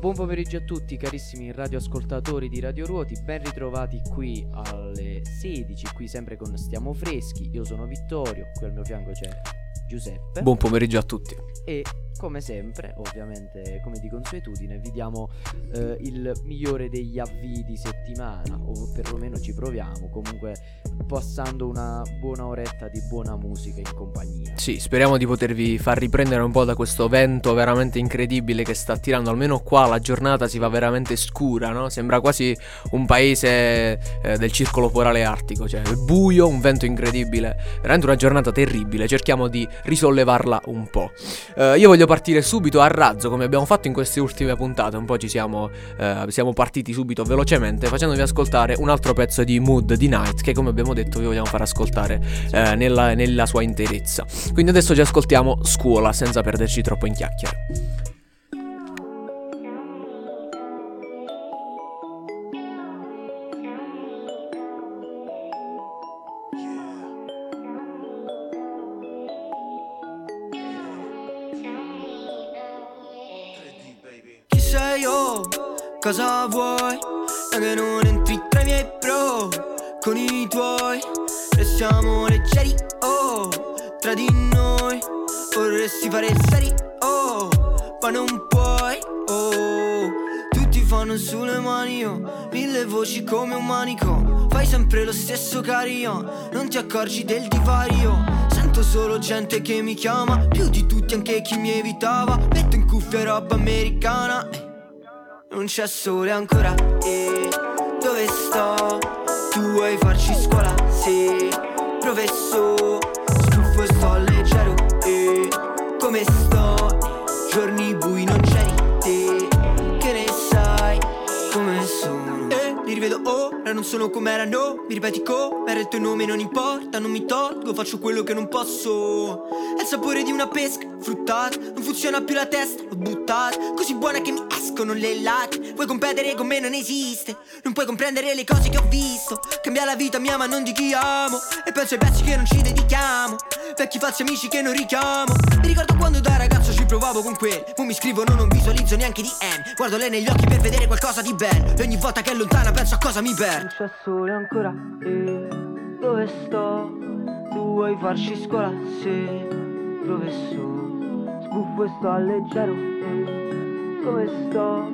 Buon pomeriggio a tutti carissimi radioascoltatori di Radio Ruoti, ben ritrovati qui alle 16, qui sempre con Stiamo Freschi. Io sono Vittorio, qui al mio fianco c'è Giuseppe. Buon pomeriggio a tutti. E come sempre, ovviamente come di consuetudine, vi diamo il migliore degli avvii di settimana, o perlomeno ci proviamo, comunque passando una buona oretta di buona musica in compagnia. Sì, speriamo di potervi far riprendere un po' da questo vento veramente incredibile che sta tirando. Almeno qua la giornata si va veramente scura, no? Sembra quasi un paese del circolo polare artico, cioè è buio, un vento incredibile, veramente una giornata terribile. Cerchiamo di risollevarla un po'. Io voglio partire subito a razzo, come abbiamo fatto in queste ultime puntate. Un po' siamo partiti subito velocemente, facendovi ascoltare un altro pezzo di Mood di Night, che come abbiamo detto vi vogliamo far ascoltare nella sua interezza. Quindi adesso ci ascoltiamo Scuola, senza perderci troppo in chiacchiere. Chi sei io? Cosa vuoi? Da che non entri tra i miei pro con i tuoi. Restiamo leggeri, oh, tra di noi. Vorresti fare il serio, oh, ma non puoi, oh. Tutti fanno sulle mani, oh, mille voci come un manico. Fai sempre lo stesso carico, non ti accorgi del divario. Sento solo gente che mi chiama, più di tutti anche chi mi evitava. Metto in cuffia roba americana, non c'è sole ancora, dove sto? Tu vuoi farci scuola? Sì, professore, stufo e sto leggero, come sto? Giorni bui non c'eri te, che ne sai come sono? Li rivedo ora, non sono come erano. Mi ripeti com'era il tuo nome, non importa, non mi tolgo, faccio quello che non posso. È il sapore di una pesca fruttata, non funziona più la testa, l'ho buttata. Così buona che mi escono le lacrime. Vuoi competere con me, non esiste. Non puoi comprendere le cose che ho visto. Cambia la vita mia ma non di chi amo. E penso ai pezzi che non ci dedichiamo, vecchi falsi amici che non richiamo. Mi ricordo quando da ragazzo ci provavo con quelli. Ora mi scrivono, non visualizzo neanche DM. Guardo lei negli occhi per vedere qualcosa di bello. E ogni volta che è lontana penso a cosa mi perdo. Non c'è sole ancora, dove sto? Tu vuoi farci scuola? Sì, professore, sbuffo e sto leggero, come sto?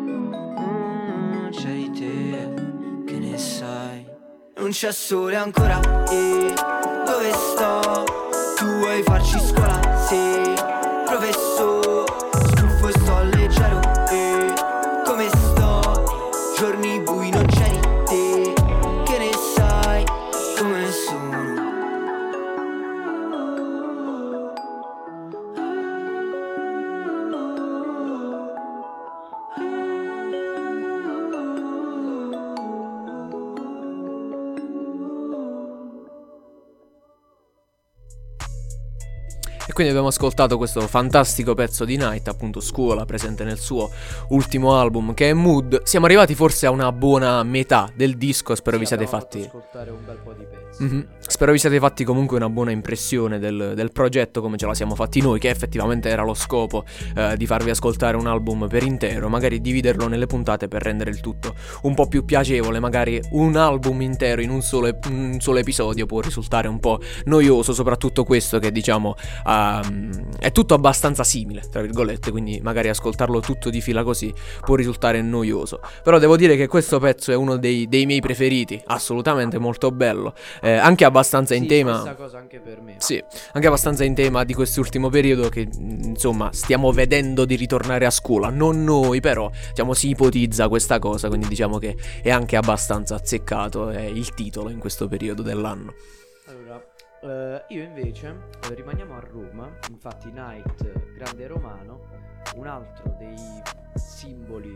C'eri te, che ne sai? Non c'è sole ancora, dove sto? Tu vuoi farci scuola? Sì, professore, sbuffo e sto leggero, come sto? Giorni bui non c'eri te, che ne sai come sono? E quindi abbiamo ascoltato questo fantastico pezzo di Night, appunto Scuola, presente nel suo ultimo album che è Mood. Siamo arrivati forse a una buona metà del disco, spero vi siate fatti ascoltare un bel po' di pezzi. Spero vi siate fatti comunque una buona impressione del progetto, come ce la siamo fatti noi, che effettivamente era lo scopo di farvi ascoltare un album per intero, magari dividerlo nelle puntate per rendere il tutto un po' più piacevole. Magari un album intero in un solo episodio può risultare un po' noioso, soprattutto questo che diciamo è tutto abbastanza simile, tra virgolette, quindi magari ascoltarlo tutto di fila così può risultare noioso. Però devo dire che questo pezzo è uno dei miei preferiti, assolutamente molto bello, anche abbastanza in tema. Questa cosa anche per me. Sì, anche abbastanza in tema di quest'ultimo periodo che insomma stiamo vedendo di ritornare a scuola. Non noi, però diciamo si ipotizza questa cosa, quindi diciamo che è anche abbastanza azzeccato il titolo in questo periodo dell'anno. Allora, io invece rimaniamo a Roma. Infatti Night, grande romano, un altro dei simboli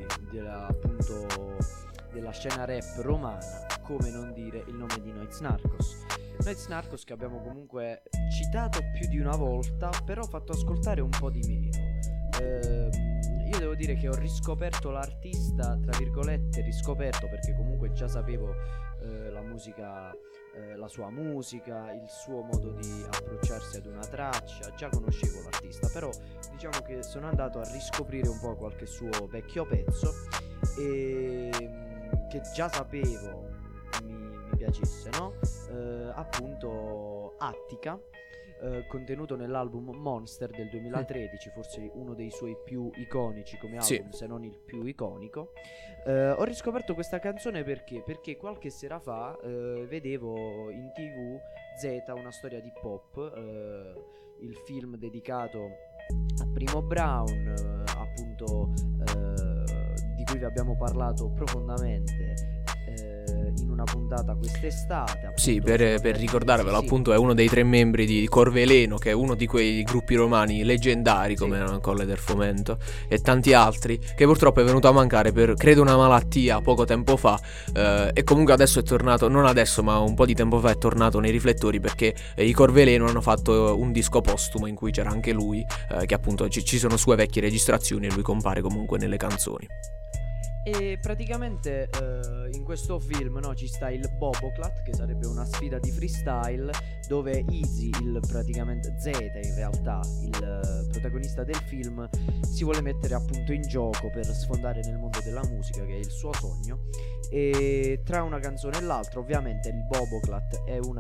della scena rap romana, come non dire il nome di Noyz Narcos. Noyz Narcos che abbiamo comunque citato più di una volta, però fatto ascoltare un po' di meno. Io devo dire che ho riscoperto l'artista, tra virgolette riscoperto, perché comunque già sapevo la musica, la sua musica, il suo modo di approcciarsi ad una traccia, già conoscevo l'artista, però diciamo che sono andato a riscoprire un po' qualche suo vecchio pezzo e che già sapevo mi piacesse, no? Appunto Attica, contenuto nell'album Monster del 2013, forse uno dei suoi più iconici come album, se non il più iconico. Ho riscoperto questa canzone perché qualche sera fa vedevo in TV Z, una storia di pop, il film dedicato a Primo Brown, appunto, di cui vi abbiamo parlato profondamente in una puntata quest'estate. Sì, per ricordarvelo, appunto è uno dei 3 membri di Corveleno, che è uno di quei gruppi romani leggendari come Colle del Fomento e tanti altri, che purtroppo è venuto a mancare per, credo, una malattia poco tempo fa, e comunque adesso è tornato, non adesso ma un po' di tempo fa è tornato nei riflettori, perché i Corveleno hanno fatto un disco postumo in cui c'era anche lui, che appunto ci sono sue vecchie registrazioni e lui compare comunque nelle canzoni. E praticamente in questo film, no, ci sta il Boboclat, che sarebbe una sfida di freestyle, dove Easy, praticamente Z in realtà, il protagonista del film, si vuole mettere appunto in gioco per sfondare nel mondo della musica, che è il suo sogno. E tra una canzone e l'altra, ovviamente il Boboclat è uno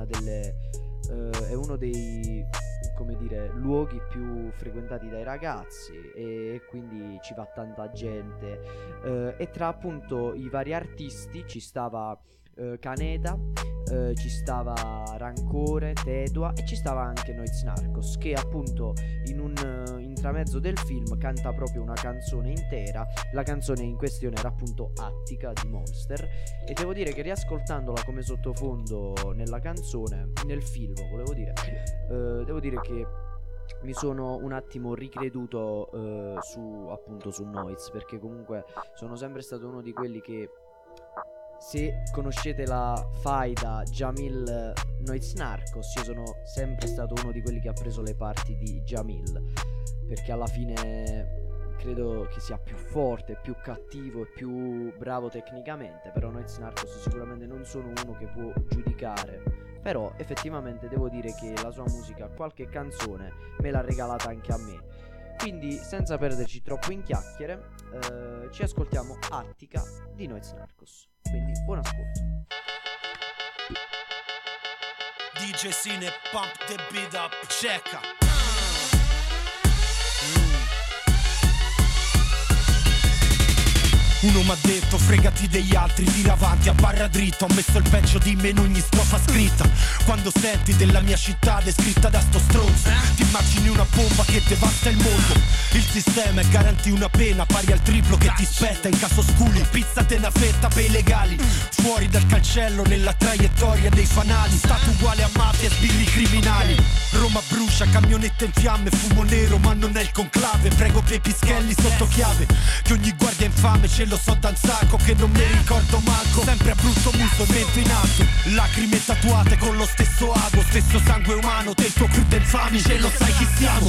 dei, come dire, luoghi più frequentati dai ragazzi, e quindi ci va tanta gente, e tra appunto i vari artisti ci stava Caneda, ci stava Rancore, Tedua, e ci stava anche Noyz Narcos, che appunto in un intramezzo del film canta proprio una canzone intera. La canzone in questione era appunto Attica di Monster, e devo dire che riascoltandola come sottofondo nella canzone, nel film volevo dire, devo dire che mi sono un attimo ricreduto su Noyz, perché comunque sono sempre stato uno di quelli che, se conoscete la faida Jamil Noyz Narcos, io sono sempre stato uno di quelli che ha preso le parti di Jamil, perché alla fine credo che sia più forte, più cattivo e più bravo tecnicamente. Però Noyz Narcos sicuramente non sono uno che può giudicare, però effettivamente devo dire che la sua musica, qualche canzone me l'ha regalata anche a me. Quindi senza perderci troppo in chiacchiere, ci ascoltiamo Attica di Noyz Narcos. Quindi buon ascolto. DJ Cine, pump the beat up, checka. Uno m'ha detto fregati degli altri, tira avanti a barra dritta. Ho messo il peggio di me in ogni strofa scritta. Quando senti della mia città descritta da sto stronzo, ti immagini una bomba che devasta il mondo. Il sistema è garantì una pena pari al triplo che ti spetta in caso sculi. Pizzate una fetta per i legali, fuori dal cancello nella traiettoria dei fanali. Stato uguale a mafia e sbirri criminali. Roma brucia, camionetta in fiamme, fumo nero ma non è il conclave. Prego per i pischelli sotto chiave, che ogni guardia infame ce lo so da un sacco che non mi ricordo manco. Sempre a brutto muso e mento in atto, lacrime tatuate con lo stesso ago, stesso sangue umano del tuo crudo infami. Ce lo sai chi siamo,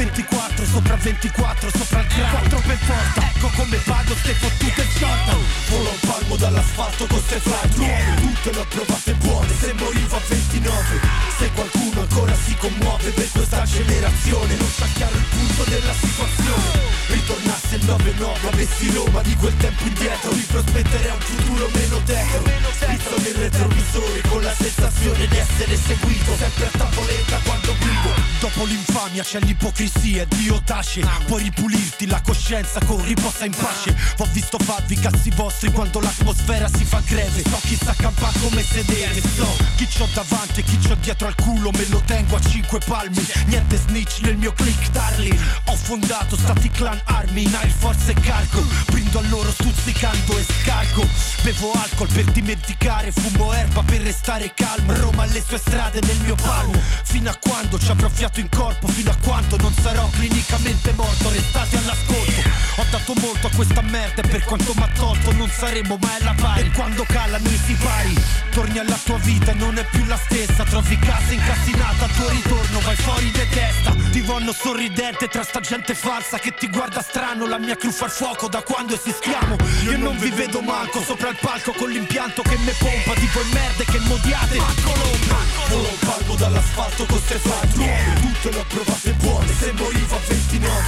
24 sopra 24 sopra il cranio, 4 per forza, ecco come pago ste fottute Jordan. Volo un palmo dall'asfalto con ste flag nuove, tutte le ho provate buone, se morivo a 29. Se qualcuno ancora si commuove per questa generazione, non sta chiaro il punto della situazione. Ritornasse il 9-9, avessi Roma di quel tempo indietro, mi prospetterei un futuro meno tetro. Visto nel retrovisore con la sensazione di essere seguito, sempre a tavoletta quando guido. Dopo l'infamia c'è l'ipocrisia, Dio tace. Puoi ripulirti la coscienza con riposa in pace. Ho visto farvi cazzi vostri quando l'atmosfera si fa greve. So chi sa campare come sedere, so chi c'ho davanti e chi c'ho dietro al culo, me lo tengo a 5 palmi. Niente snitch nel mio click darling. Ho fondato stati clan armi in Air Force e cargo. Brindo a loro stuzzicando e scarico. Bevo alcol per dimenticare, fumo erba per restare calmo. Roma alle sue strade nel mio palmo. Fino a quando ci avrò fiato in corpo, fino a quando non sarò clinicamente morto. Restate all'ascolto. Ho dato molto a questa merda e per quanto m'ha tolto non saremo mai alla pari. E quando calano i sipari, torni alla tua vita e non è più la stessa. Trovi casa incasinata, al tuo ritorno vai fuori di testa. Ti vanno sorridente tra sta gente falsa che ti guarda strano. La mia crew fa il fuoco da quando esistiamo. Io non vi vedo manco sopra il palco con l'impianto che me pompa. Tipo il merde che modiate, manco l'ombra. Volo un palmo dall'asfalto con ste flag nuove, tutte le ho provate buone, se morivo a 29.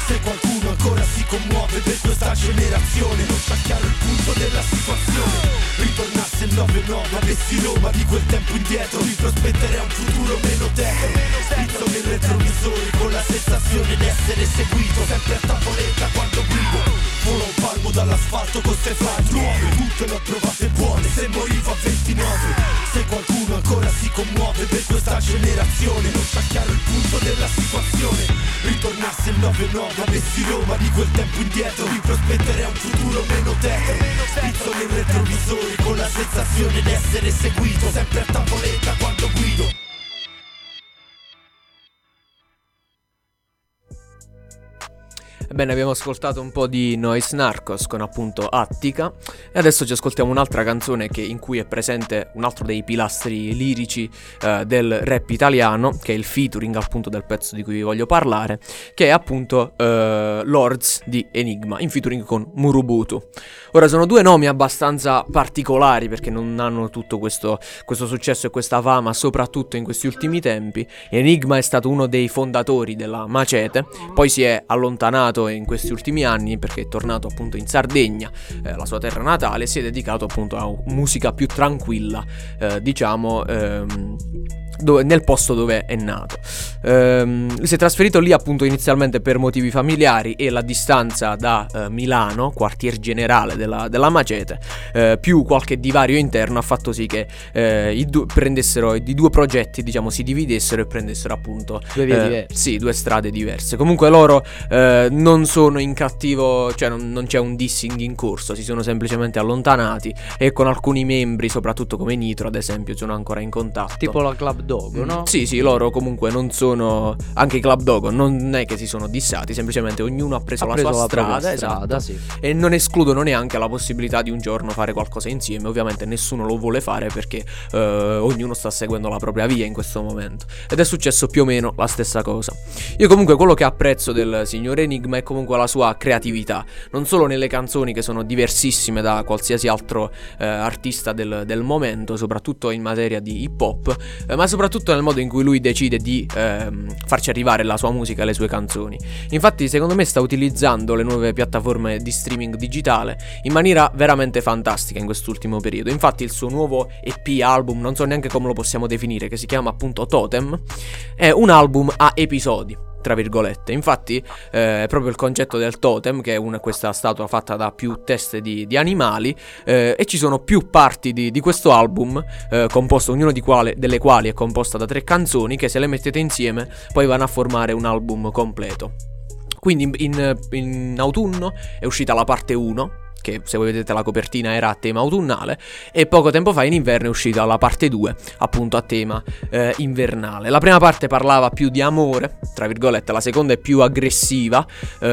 Se qualcuno ancora si commuove per questa generazione, non sta chiaro il punto della situazione. Ritornasse il 9-9, avessi Roma di quel tempo indietro, mi prospetterei un futuro meno tetro. Spizzo nel retrovisore con la sensazione di essere seguito, sempre a tavoletta quando guido. Volo un palmo dall'asfalto con ste flat nuove, tutte le ho trovate buone, se morivo a 29. Se qualcuno ancora si commuove per questa generazione, non sta chiaro il punto della situazione. Ritornasse il 9-9, avessi Roma di quel tempo indietro, mi prospetterei un futuro meno tetro. Spizzo nel retrovisore con la sensazione di essere seguito, sempre a tavoletta quando guido. Ebbene, abbiamo ascoltato un po' di Noise Narcos con appunto Attica, e adesso ci ascoltiamo un'altra canzone in cui è presente un altro dei pilastri lirici del rap italiano, che è il featuring appunto del pezzo di cui vi voglio parlare, che è appunto Lords di Enigma, in featuring con Murubutu. Ora, sono due nomi abbastanza particolari perché non hanno tutto questo successo e questa fama, soprattutto in questi ultimi tempi. Enigma è stato uno dei fondatori della Macete, poi si è allontanato in questi ultimi anni perché è tornato appunto in Sardegna, la sua terra natale, e si è dedicato appunto a musica più tranquilla, nel posto dove è nato. Si è trasferito lì appunto inizialmente per motivi familiari, e la distanza da Milano, quartier generale della Macete, più qualche divario interno ha fatto sì che i due progetti, diciamo, si dividessero e prendessero appunto due vie diverse. Sì, due strade diverse. Comunque loro non sono in cattivo, cioè non c'è un dissing in corso, si sono semplicemente allontanati, e con alcuni membri, soprattutto come Nitro ad esempio, sono ancora in contatto. Tipo la Club Dogo, no? Sì, loro comunque non sono, anche i Club Dogo non è che si sono dissati, semplicemente ognuno ha preso la sua strada, esatto, sì. E non escludono neanche la possibilità di un giorno fare qualcosa insieme. Ovviamente nessuno lo vuole fare perché ognuno sta seguendo la propria via in questo momento, ed è successo più o meno la stessa cosa. Io comunque quello che apprezzo del signor Enigma è comunque la sua creatività, non solo nelle canzoni, che sono diversissime da qualsiasi altro artista del momento, soprattutto in materia di hip hop, ma soprattutto nel modo in cui lui decide di farci arrivare la sua musica e le sue canzoni. Infatti secondo me sta utilizzando le nuove piattaforme di streaming digitale in maniera veramente fantastica in quest'ultimo periodo. Infatti il suo nuovo EP album, non so neanche come lo possiamo definire, che si chiama appunto Totem, è un album a episodi, tra virgolette. Infatti è proprio il concetto del totem, che è questa statua fatta da più teste di animali, e ci sono più parti di questo album, composto, ognuna delle quali è composta da 3 canzoni, che se le mettete insieme poi vanno a formare un album completo. Quindi in autunno è uscita la parte 1, che se voi vedete la copertina era a tema autunnale, e poco tempo fa in inverno è uscita la parte 2, appunto a tema invernale. La prima parte parlava più di amore, tra virgolette, la seconda è più aggressiva,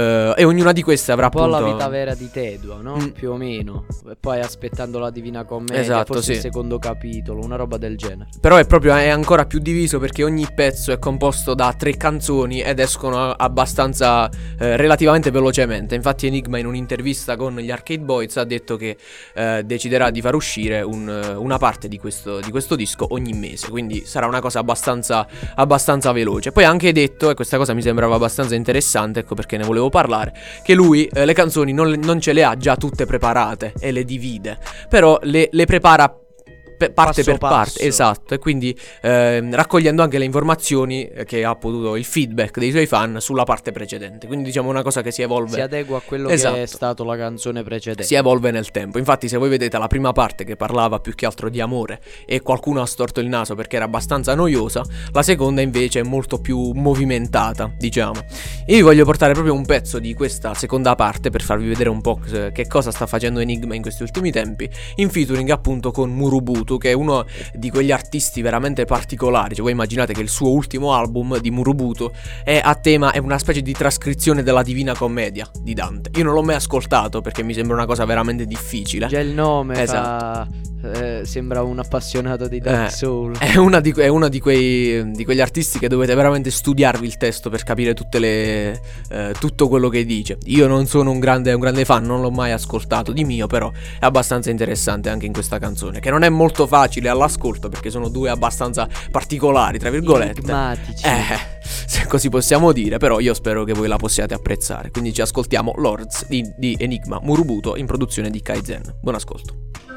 e ognuna di queste avrà un po' appunto la vita vera di Tedua, no? Più o meno. E poi aspettando la Divina Commedia, esatto, forse sì, il secondo capitolo, una roba del genere. Però è ancora più diviso, perché ogni pezzo è composto da 3 canzoni ed escono abbastanza relativamente velocemente. Infatti Enigma in un'intervista con gli Arcade Boys ha detto che deciderà di far uscire una parte di questo disco ogni mese, quindi sarà una cosa abbastanza veloce. Poi ha anche detto, e questa cosa mi sembrava abbastanza interessante, ecco perché ne volevo parlare, che lui le canzoni non ce le ha già tutte preparate e le divide, però le prepara parte per parte, esatto, e quindi raccogliendo anche le informazioni che ha potuto, il feedback dei suoi fan sulla parte precedente. Quindi diciamo una cosa che si evolve, si adegua a quello esatto, che è stato la canzone precedente, si evolve nel tempo. Infatti se voi vedete la prima parte, che parlava più che altro di amore e qualcuno ha storto il naso perché era abbastanza noiosa, la seconda invece è molto più movimentata, diciamo. Io vi voglio portare proprio un pezzo di questa seconda parte per farvi vedere un po' che cosa sta facendo Enigma in questi ultimi tempi, in featuring appunto con Murubutu, che è uno di quegli artisti veramente particolari. Cioè voi immaginate che il suo ultimo album di Murubutu è a tema, è una specie di trascrizione della Divina Commedia di Dante. Io non l'ho mai ascoltato perché mi sembra una cosa veramente difficile. Già il nome, esatto, sembra un appassionato di Dark Soul. È uno di quegli artisti che dovete veramente studiarvi il testo per capire tutto quello che dice. Io non sono un grande fan, non l'ho mai ascoltato di mio, però è abbastanza interessante anche in questa canzone, che non è molto molto facili all'ascolto perché sono due abbastanza particolari, tra virgolette. Enigmatici. Se così possiamo dire, però io spero che voi la possiate apprezzare. Quindi ci ascoltiamo Lords di Enigma Murubuto in produzione di Kaizen. Buon ascolto.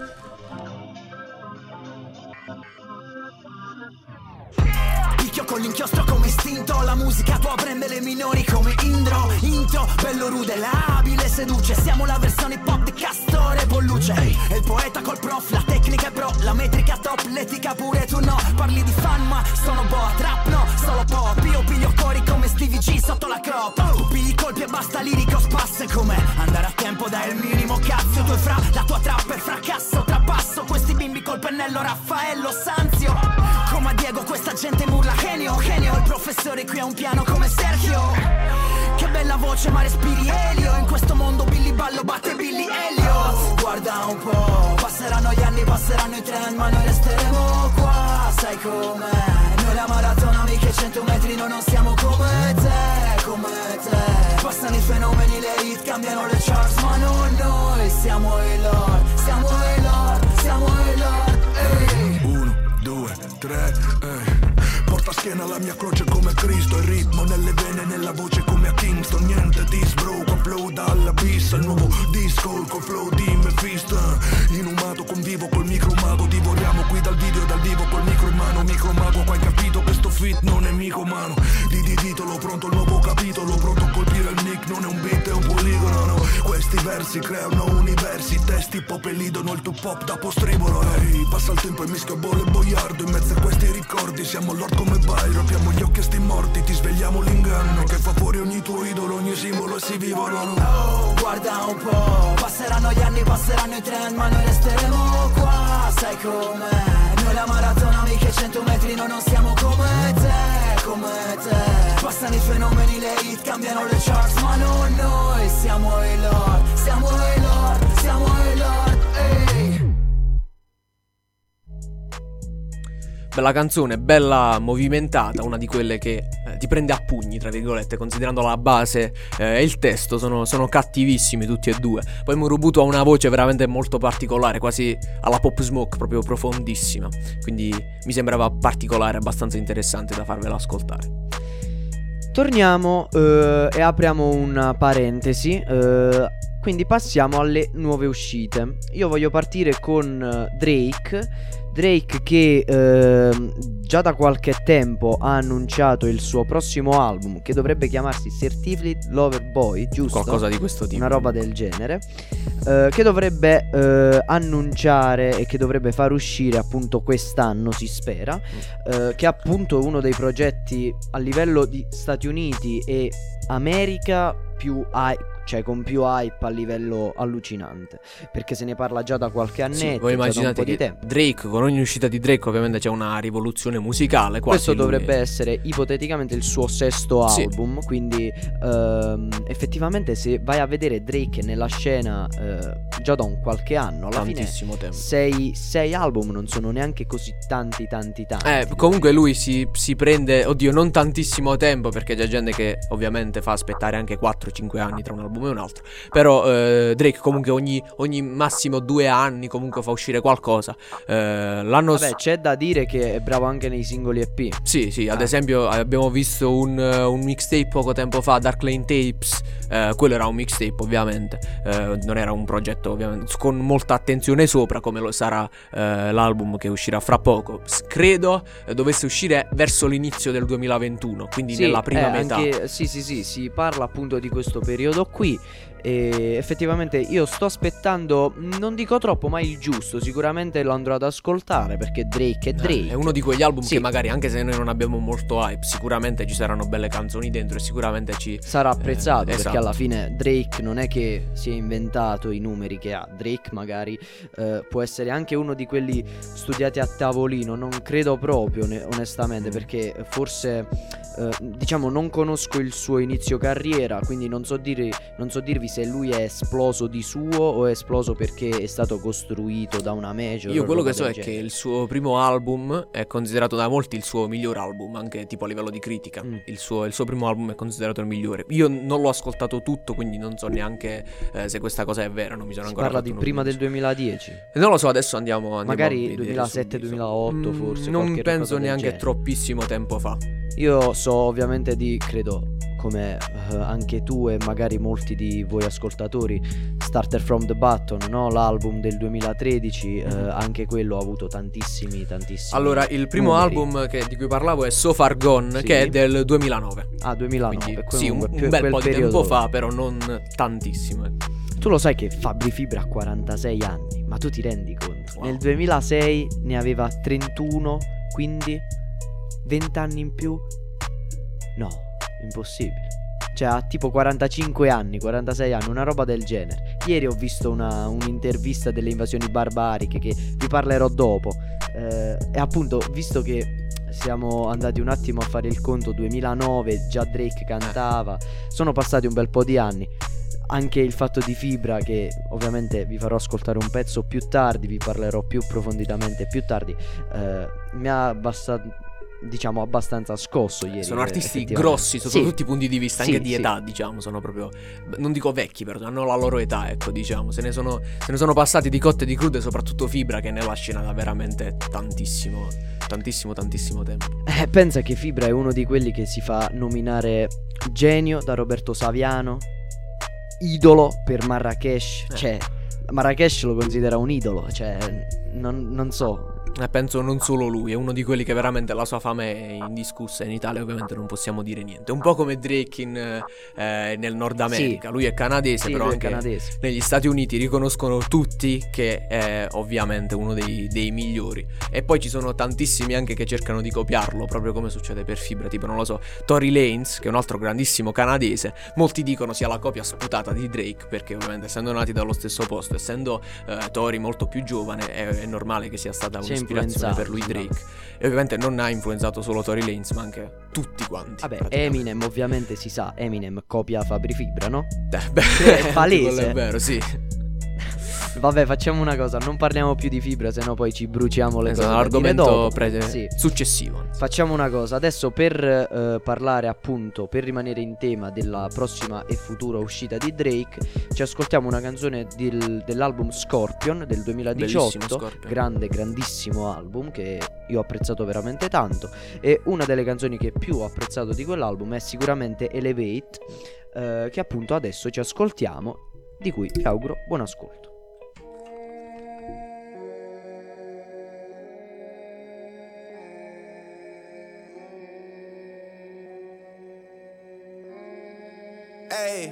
Con l'inchiostro come istinto, la musica tua prende le minori come intro, bello rude, labile, seduce. Siamo la versione pop di Castore Polluce. E il poeta col prof, la tecnica è pro, la metrica top, l'etica pure tu no. Parli di fan ma sono boa, trap no, solo pop. Io piglio cori come Stevie G sotto la crop. Tu pigli colpi e basta lirico, spasse come andare a tempo dai il minimo cazzo. Tu e fra, la tua trap è fracasso, trapasso questi bimbi col pennello Raffaello Sanzio. Come a Diego questa gente urla genio, il professore qui ha un piano come Sergio. Che bella voce ma respiri elio, in questo mondo Billy Ballo batte Billy Elliot. Guarda un po', passeranno gli anni, passeranno i trend, ma noi resteremo qua. Sai com'è, noi la maratona mica 100 metri, noi non siamo come te. Passano i fenomeni, le hit, cambiano le charts, ma non noi, siamo i lord, siamo i lord, siamo i lord. 1, 2, 3, porta a schiena la mia croce come Cristo. Il ritmo nelle vene, nella voce come a Kingston. Niente dis bro, con flow dall'abiss. Il nuovo disco, con flow di Mephisto. Inumato, convivo col micromago. Divoriamo qui dal video, dal vivo, col micro in mano. Micromago, qua hai capito, questo fit non è mico mano. Di titolo, pronto il nuovo capitolo. Pronto a colpire il nick, non è un beat, è un poligono, no. Questi versi creano universi. Testi pop elidono il pop da postribolo. Passa il tempo e mischio bolle e boiardo. In mezzo a questi ricordi siamo lord come Byron. Apriamo gli occhi a sti morti, ti svegliamo l'inganno che fa fuori ogni tuo idolo, ogni simbolo e si vivono. Oh, guarda un po', passeranno gli anni, passeranno i trend, ma noi resteremo qua. Sai com'è, noi la maratona mica 100 metri, noi non siamo come te. Passano i fenomeni, le hit, cambiano le charts, ma non noi, siamo i lord, siamo i lord, siamo i lord. Bella canzone, bella movimentata, una di quelle che ti prende a pugni, tra virgolette, considerando la base e il testo, sono cattivissimi tutti e due. Poi Murubuto ha una voce veramente molto particolare, quasi alla Pop Smoke, proprio profondissima, quindi mi sembrava particolare, abbastanza interessante da farvela ascoltare. Torniamo e apriamo una parentesi, quindi passiamo alle nuove uscite. Io voglio partire con Drake che già da qualche tempo ha annunciato il suo prossimo album, che dovrebbe chiamarsi Certified Lover Boy, giusto? Qualcosa di questo tipo. Una roba del genere, che dovrebbe annunciare e che dovrebbe far uscire appunto quest'anno, si spera, che è appunto uno dei progetti a livello di Stati Uniti e America cioè con più hype a livello allucinante, perché se ne parla già da qualche annetto. Voi immaginate un po' di che tempo. Drake, con ogni uscita di Drake ovviamente c'è una rivoluzione musicale. Questo dovrebbe essere ipoteticamente il suo sesto album, sì. Quindi effettivamente se vai a vedere Drake nella scena già da un qualche anno, alla tantissimo fine tempo. 6 album non sono neanche così tanti. Comunque lui si prende, oddio, non tantissimo tempo, perché c'è gente che ovviamente fa aspettare anche 4-5 anni tra un album e un altro. Però Drake comunque ogni massimo 2 anni comunque fa uscire qualcosa. Vabbè, c'è da dire che è bravo anche nei singoli EP. Sì, ad esempio abbiamo visto un mixtape poco tempo fa, Dark Lane Tapes. Quello era un mixtape ovviamente, non era un progetto ovviamente con molta attenzione sopra, come lo sarà l'album che uscirà fra poco. Credo dovesse uscire verso l'inizio del 2021, quindi nella prima metà. Sì, si parla appunto di questo periodo qui. E effettivamente io sto aspettando, non dico troppo, ma il giusto. Sicuramente lo andrò ad ascoltare, perché Drake è Drake. È uno di quegli album che magari, anche se noi non abbiamo molto hype, sicuramente ci saranno belle canzoni dentro e sicuramente ci sarà apprezzato, esatto. Perché alla fine Drake non è che si è inventato i numeri che ha. Drake magari può essere anche uno di quelli studiati a tavolino. Non credo proprio, onestamente, perché forse diciamo non conosco il suo inizio carriera, quindi non so dirvi se lui è esploso di suo o è esploso perché è stato costruito da una major. Io quello che so è che il suo primo album è considerato da molti il suo miglior album, anche tipo a livello di critica. Il suo primo album è considerato il migliore. Io non l'ho ascoltato tutto, quindi non so neanche se questa cosa è vera. Non mi sono ancora parla di prima del 2010. Non lo so, adesso andiamo magari 2007-2008 forse. Non penso neanche troppissimo tempo fa. Io so ovviamente credo come anche tu e magari molti di voi ascoltatori, Starter from the Bottom, no? L'album del 2013, anche quello ha avuto tantissimi. Allora, il primo album di cui parlavo è So Far Gone, sì, che è del 2009. Ah, 2009. Quindi, sì, un bel po' di tempo fa, però non tantissimo. Tu lo sai che Fabri Fibra ha 46 anni, ma tu ti rendi conto? Wow. Nel 2006 ne aveva 31, quindi 20 anni in più? No, impossibile. Cioè ha tipo 45 anni, 46 anni, una roba del genere. Ieri ho visto un'intervista delle invasioni barbariche che vi parlerò dopo. E appunto, visto che siamo andati un attimo a fare il conto, 2009 già Drake cantava, sono passati un bel po' di anni. Anche il fatto di Fibra, che ovviamente vi farò ascoltare un pezzo più tardi, vi parlerò più approfonditamente più tardi, mi ha abbastanza scosso ieri. Sono artisti grossi sotto tutti i punti di vista, anche di età, diciamo, sono proprio, non dico vecchi, però hanno la loro età, ecco, diciamo. Se ne sono passati di cotte e di crude, soprattutto Fibra, che è nella scena da veramente tantissimo tempo. Pensa che Fibra è uno di quelli che si fa nominare genio da Roberto Saviano, idolo per Marrakesh. Cioè Marrakesh lo considera un idolo, cioè non so. Penso non solo lui, è uno di quelli che veramente la sua fame è indiscussa. In Italia ovviamente non possiamo dire niente. Un po' come Drake nel Nord America. Sì. Lui è canadese, però anche canadese. Negli Stati Uniti riconoscono tutti che è ovviamente uno dei migliori. E poi ci sono tantissimi anche che cercano di copiarlo, proprio come succede per Fibra. Tipo, non lo so, Tory Lanez, che è un altro grandissimo canadese. Molti dicono sia la copia sputata di Drake, perché ovviamente essendo nati dallo stesso posto, essendo Tory molto più giovane, è normale che sia stata un'ispirazione per lui Drake. E ovviamente non ha influenzato solo Tory Lanez, ma anche tutti quanti. Vabbè, Eminem ovviamente si sa, Eminem copia Fabri Fibra, no? È palese. È vero, sì. Vabbè, facciamo una cosa, non parliamo più di Fibra, sennò poi ci bruciamo le cose. È un argomento sì. successivo. Facciamo una cosa, adesso per parlare appunto, per rimanere in tema della prossima e futura uscita di Drake, ci ascoltiamo una canzone dell'album Scorpion del 2018. Grandissimo album che io ho apprezzato veramente tanto. E una delle canzoni che più ho apprezzato di quell'album è sicuramente Elevate, che appunto adesso ci ascoltiamo, di cui vi auguro buon ascolto. Hey,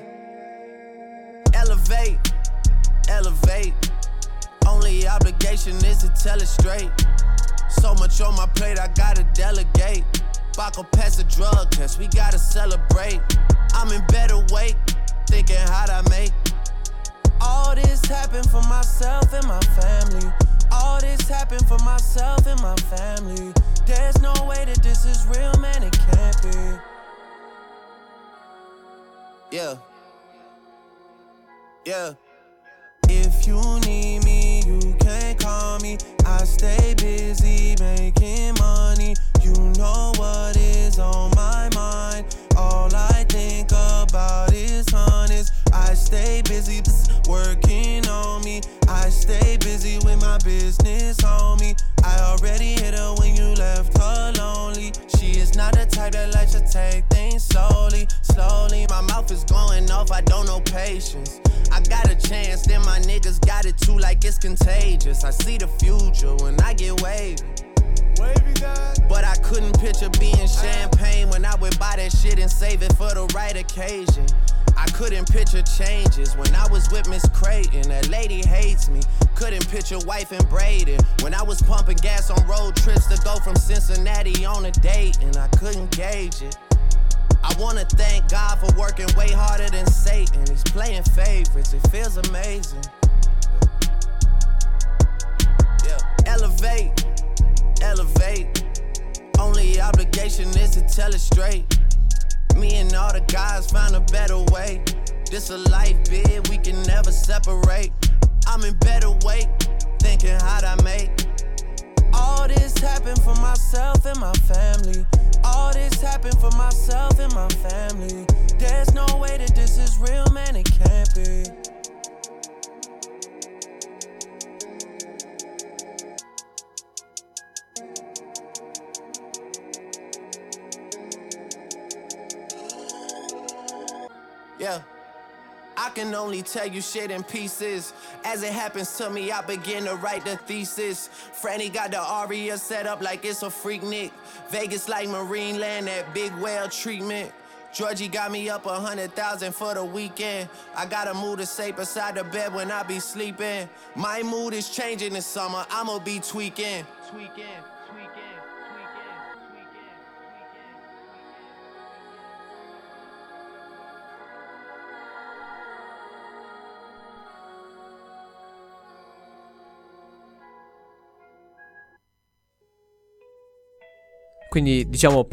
elevate. Only obligation is to tell it straight. So much on my plate, I gotta delegate. Baco pass a drug test, we gotta celebrate. I'm in better weight, thinking how'd I make all this happen for myself and my family. All this happened for myself and my family. There's no way that this is real, man, it can't be. Yeah. If you need me, you can call me. I stay busy making money. You know what is on my mind. All I think about is honest. I stay busy working on me. I stay busy with my business, homie. I already hit her when you left her lonely. She is not the type that likes to take things slowly. My mouth is going off, I don't know patience. I got a chance, then my niggas got it too, like it's contagious. I see the future when I get wavy. But I couldn't picture being champagne when I would buy that shit and save it for the right occasion. I couldn't picture changes when I was with Miss Creighton. That lady hates me. Couldn't picture wife and Braden when I was pumping gas on road trips to go from Cincinnati on a date, and I couldn't gauge it. I wanna thank God for working way harder than Satan. He's playing favorites, it feels amazing. Yeah. Elevate. Only obligation is to tell it straight. Me and all the guys found a better way. This a life bid, we can never separate. I'm in better weight, thinking how'd I make. All this happened for myself and my family. All this happened for myself and my family. There's no way that this is real, man, it can't be. Yeah, I can only tell you shit in pieces. As it happens to me, I begin to write the thesis. Franny got the Aria set up like it's a freak Nick. Vegas like Marine Land, that big whale treatment. Georgie got me up 100,000 for the weekend. I gotta move to safe beside the bed when I be sleeping. My mood is changing this summer, I'ma be tweaking. Quindi diciamo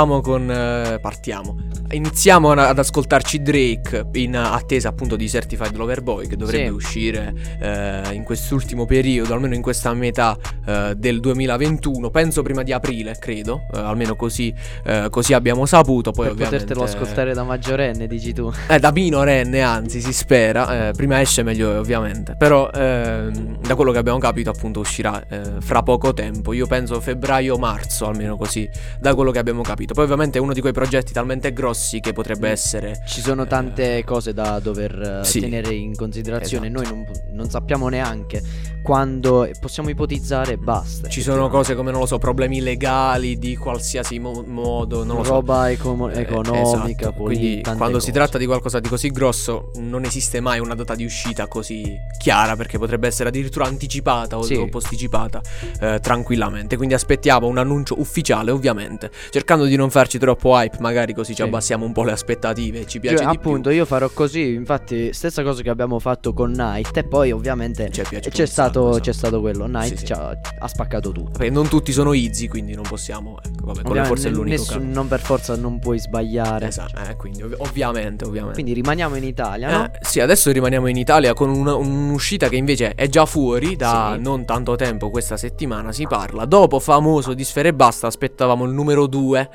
iniziamo ad ascoltarci Drake in attesa appunto di Certified Lover Boy, che dovrebbe uscire in quest'ultimo periodo, almeno in questa metà del 2021, penso prima di aprile, credo, almeno così abbiamo saputo. Poi per ovviamente potertelo ascoltare da maggiorenne, dici tu. Da minorenne, anzi, si spera. Prima esce meglio è, ovviamente. Però da quello che abbiamo capito appunto uscirà fra poco tempo. Io penso febbraio-marzo, almeno così, da quello che abbiamo capito. Poi ovviamente è uno di quei progetti talmente grossi che potrebbe essere, ci sono tante cose da dover tenere in considerazione. Esatto. Noi non sappiamo neanche quando, possiamo ipotizzare e basta. Ci sono cose come, non lo so, problemi legali di qualsiasi modo, non lo so, roba economica, esatto. Quindi quando si tratta di qualcosa di così grosso non esiste mai una data di uscita così chiara, perché potrebbe essere addirittura anticipata o posticipata tranquillamente. Quindi aspettiamo un annuncio ufficiale, ovviamente, cercando di non farci troppo hype, magari così ci abbassiamo un po' le aspettative e ci piace di appunto più. Io farò così, infatti stessa cosa che abbiamo fatto con Night, e poi ovviamente c'è stato quello. Night ci ha spaccato tutto. Perché non tutti sono easy, quindi non possiamo, quello forse è l'unico caso. Non per forza non puoi sbagliare. Esatto, quindi ovviamente. Quindi rimaniamo in Italia, no? Sì, adesso rimaniamo in Italia con un'uscita che invece è già fuori da non tanto tempo, questa settimana si parla. Dopo Famoso di Sfera Ebbasta aspettavamo il numero 2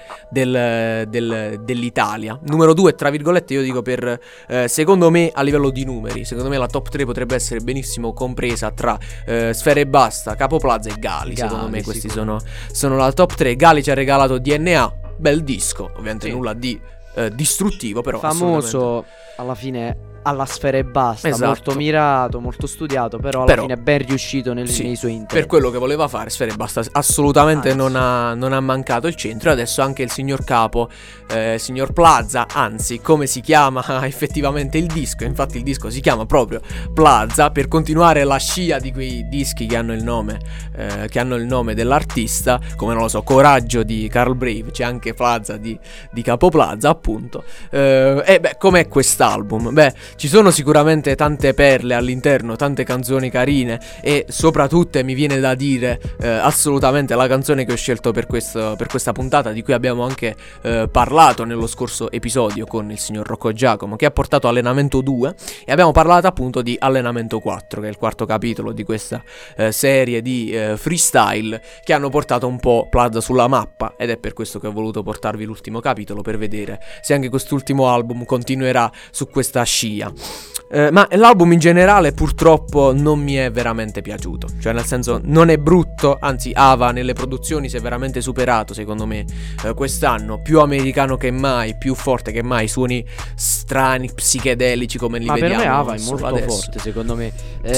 dell'Italia. Numero 2 tra virgolette, io dico, per secondo me a livello di numeri. Secondo me la top 3 potrebbe essere benissimo compresa tra Sfera Ebbasta, Capo Plaza e Gali. Secondo me questi sono la top 3. Gali ci ha regalato DNA, bel disco, ovviamente nulla di distruttivo, però Famoso alla fine alla Sfera Ebbasta, esatto, molto mirato, molto studiato, però alla fine ben riuscito nei suoi intenti. Per quello che voleva fare Sfera Ebbasta assolutamente non ha mancato il centro. E adesso anche il signor Capo, signor Plaza, anzi come si chiama effettivamente il disco, infatti il disco si chiama proprio Plaza, per continuare la scia di quei dischi che hanno il nome dell'artista, come, non lo so, Coraggio di Carl Brave, c'è anche Plaza di Capo Plaza, appunto. Com'è quest'album? Ci sono sicuramente tante perle all'interno, tante canzoni carine, e soprattutto mi viene da dire assolutamente la canzone che ho scelto per questa puntata, di cui abbiamo anche parlato nello scorso episodio con il signor Rocco Giacomo, che ha portato Allenamento 2, e abbiamo parlato appunto di Allenamento 4, che è il quarto capitolo di questa serie di freestyle che hanno portato un po' Plaza sulla mappa, ed è per questo che ho voluto portarvi l'ultimo capitolo, per vedere se anche quest'ultimo album continuerà su questa scia. Ma l'album in generale purtroppo non mi è veramente piaciuto, cioè nel senso non è brutto, anzi Ava nelle produzioni si è veramente superato secondo me quest'anno, più americano che mai, più forte che mai, suoni strani, psichedelici come li vediamo. Ma per me Ava è molto forte secondo me,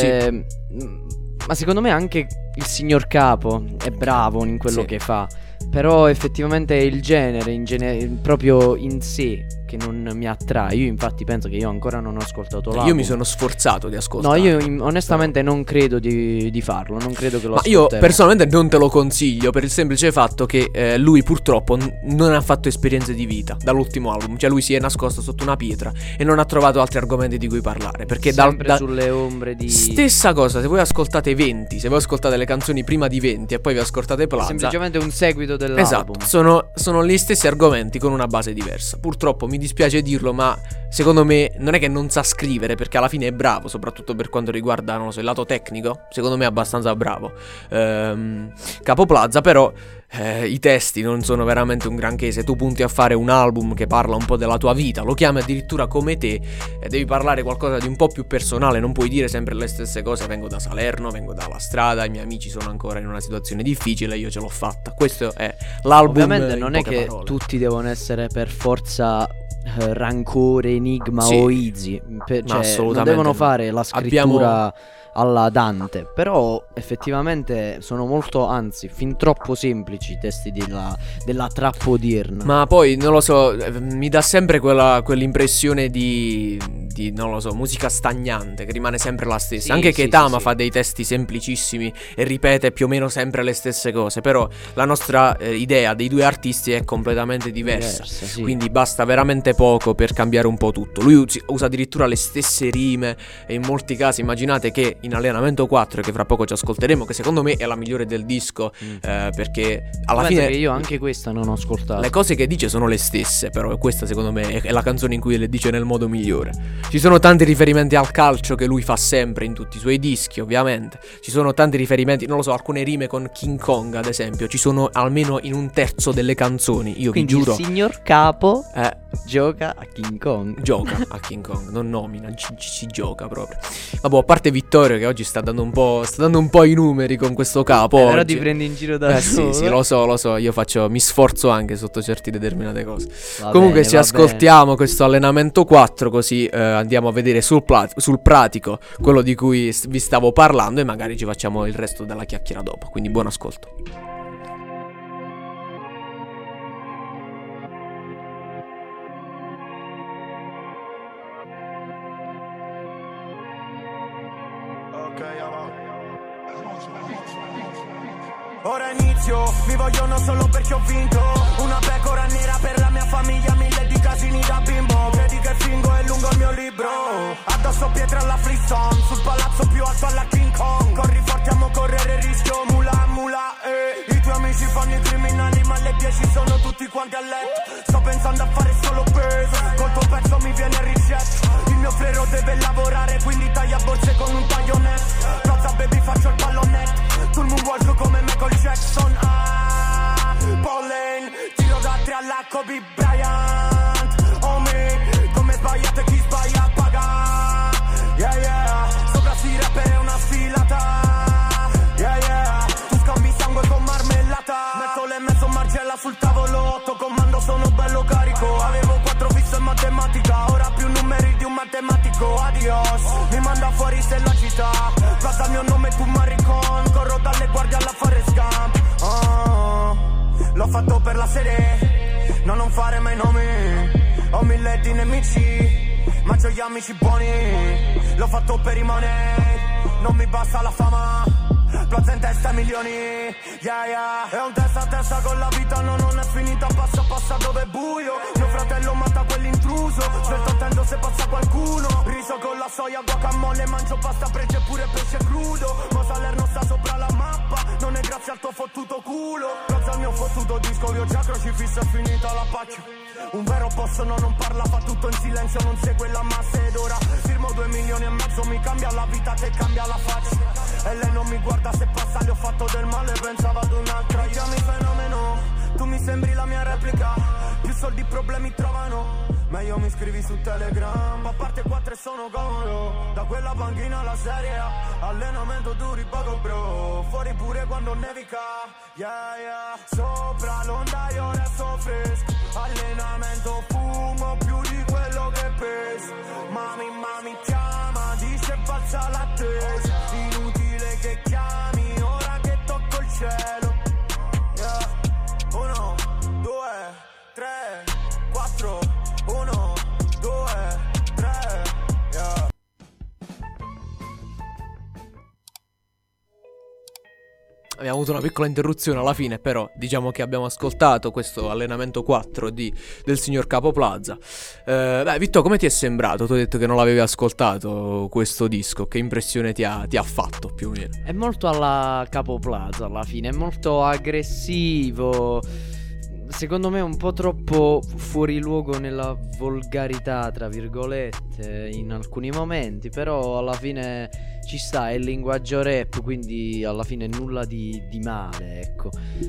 ma secondo me anche il signor Capo è bravo in quello che fa, però effettivamente è il genere proprio in sé che non mi attrae. Io infatti penso che io ancora non ho ascoltato l'album. Io mi sono sforzato di ascoltare. No, io onestamente non credo di farlo, non credo che lo ascolterò. Ma io personalmente non te lo consiglio, per il semplice fatto che lui purtroppo non ha fatto esperienze di vita dall'ultimo album. Cioè lui si è nascosto sotto una pietra e non ha trovato altri argomenti di cui parlare, perché sempre sulle ombre di... Stessa cosa, se voi ascoltate 20, se voi ascoltate le canzoni prima di 20 e poi vi ascoltate Plaza, è semplicemente un seguito dell'album. Esatto, sono gli stessi argomenti con una base diversa. Purtroppo mi dispiace dirlo, ma secondo me non è che non sa scrivere, perché alla fine è bravo, soprattutto per quanto riguarda, non lo so, il lato tecnico. Secondo me è abbastanza bravo Capo Plaza, però i testi non sono veramente un granché. Se tu punti a fare un album che parla un po' della tua vita, lo chiami addirittura Come te, devi parlare qualcosa di un po' più personale. Non puoi dire sempre le stesse cose: vengo da Salerno, vengo dalla strada, i miei amici sono ancora in una situazione difficile, io ce l'ho fatta. Questo è l'album. Ovviamente non è che parole. tutti devono essere per forza Rancore, Enigma Sì, o Easy, cioè, assolutamente non devono no. fare la scrittura alla Dante, però effettivamente sono molto, anzi fin troppo semplici i testi della trap odierna. Ma poi non lo so, mi dà sempre quell'impressione di non lo so, musica stagnante, che rimane sempre la stessa. Sì, Anche sì, Ketama sì. fa dei testi semplicissimi e ripete più o meno sempre le stesse cose, però la nostra idea dei due artisti è completamente diversa. Sì. Quindi basta veramente poco per cambiare un po' tutto. Lui usa addirittura le stesse rime, e in molti casi immaginate che in Allenamento 4, che fra poco ci ascolteremo, che secondo me è la migliore del disco, perché alla Penso fine che io anche questa non ho ascoltato. le cose che dice sono le stesse, però questa secondo me è la canzone in cui le dice nel modo migliore. Ci sono tanti riferimenti al calcio che lui fa sempre in tutti i suoi dischi, ovviamente. Ci sono tanti riferimenti, non lo so, alcune rime con King Kong ad esempio ci sono almeno in un terzo delle canzoni. Io Quindi vi giuro, il signor Capo gioca a King Kong. gioca a King Kong, non nomina, ci gioca proprio. Vabbè, a parte Vittorio che oggi sta dando un po' i numeri con questo capo Però oggi. ti prendi in giro da solo. Sì, lo so, io mi sforzo anche sotto certi determinate cose. Va Comunque bene, ci va ascoltiamo questo Allenamento 4, così andiamo a vedere sul pratico quello di cui vi stavo parlando, e magari ci facciamo il resto della chiacchiera dopo. Quindi buon ascolto. Ora inizio, mi vogliono solo perché ho vinto. Una pecora nera per la mia famiglia, 1000 di casini da bimbo. Credi che fingo è lungo il mio libro. Addosso pietre alla Flintstone, sul palazzo più alto alla King Kong. Corri forte, amo correre rischio, mula. I tuoi amici fanno i criminali, ma alle 10 sono tutti quanti a letto. Sto pensando a fare solo peso, col tuo pezzo mi viene il ricetto. Il mio frero deve lavorare, quindi taglia borse con un taglionetto. Rozza baby, faccio il pallonetto. Sul moonwalk come Michael Jackson. Pollen, tiro da 3 alla Kobe Bryant. Oh me, come sbagliate chi sbaglia paga. Yeah, sopra si rapper è una sfilata. Yeah, tu scambi sangue con marmellata. Metto le mezzo margella sul tavolo, 8 comando, sono bello carico. Avevo 4 visto in matematica, ora più numeri di un matematico. Adios, mi manda fuori se la città. Guarda il mio nome, tu maricon. Corro dalle guardie alla Forrest Gump. L'ho fatto per la serie, no, non fare mai nomi. Ho 1000 di nemici, ma c'ho gli amici buoni. L'ho fatto per i money, non mi basta la fama. Plaza in testa milioni, yeah. È un testa a testa con la vita, no, non è finita, passa dove è buio. Mio fratello mata quell'intruso, svelto attento se passa qualcuno. Riso con la soia, guacamole, mangio pasta, prece pure pesce crudo. Ma Salerno sta sopra la mappa, non è grazie al tuo fottuto culo. Grazie al mio fottuto disco, io già crocifisso, è finita la pace. Un vero posto no, non parla, fa tutto in silenzio, non segue la massa ed ora firmo 2,5 milioni, mi cambia la vita, te cambia la faccia. E lei non mi guarda se passa, le ho fatto del male, pensava ad un'altra. Chiami fenomeno, tu mi sembri la mia replica. Più soldi problemi trovano, meglio mi scrivi su Telegram. A parte 4 e sono comodo, da quella panchina alla serie A. Allenamento duri poco bro, fuori pure quando nevica. Yeah, sopra l'onda io resto fresco. Allenamento fumo più di quello che peso. Mami chiama, dice falsa l'attesa. Inutile che chiami ora che tocco il cielo. Yeah. 1, 2, 3, 4. 1, 2, 3. Yeah. Abbiamo avuto una piccola interruzione alla fine, però diciamo che abbiamo ascoltato questo Allenamento 4 del signor Capo Plaza. Vittorio, come ti è sembrato? Tu hai detto che non l'avevi ascoltato questo disco, che impressione ti ha fatto più o meno? È molto alla Capo Plaza alla fine, è molto aggressivo. secondo me un po' troppo fuori luogo nella volgarità, tra virgolette, in alcuni momenti, però alla fine ci sta, è il linguaggio rap, quindi alla fine nulla di male, ecco.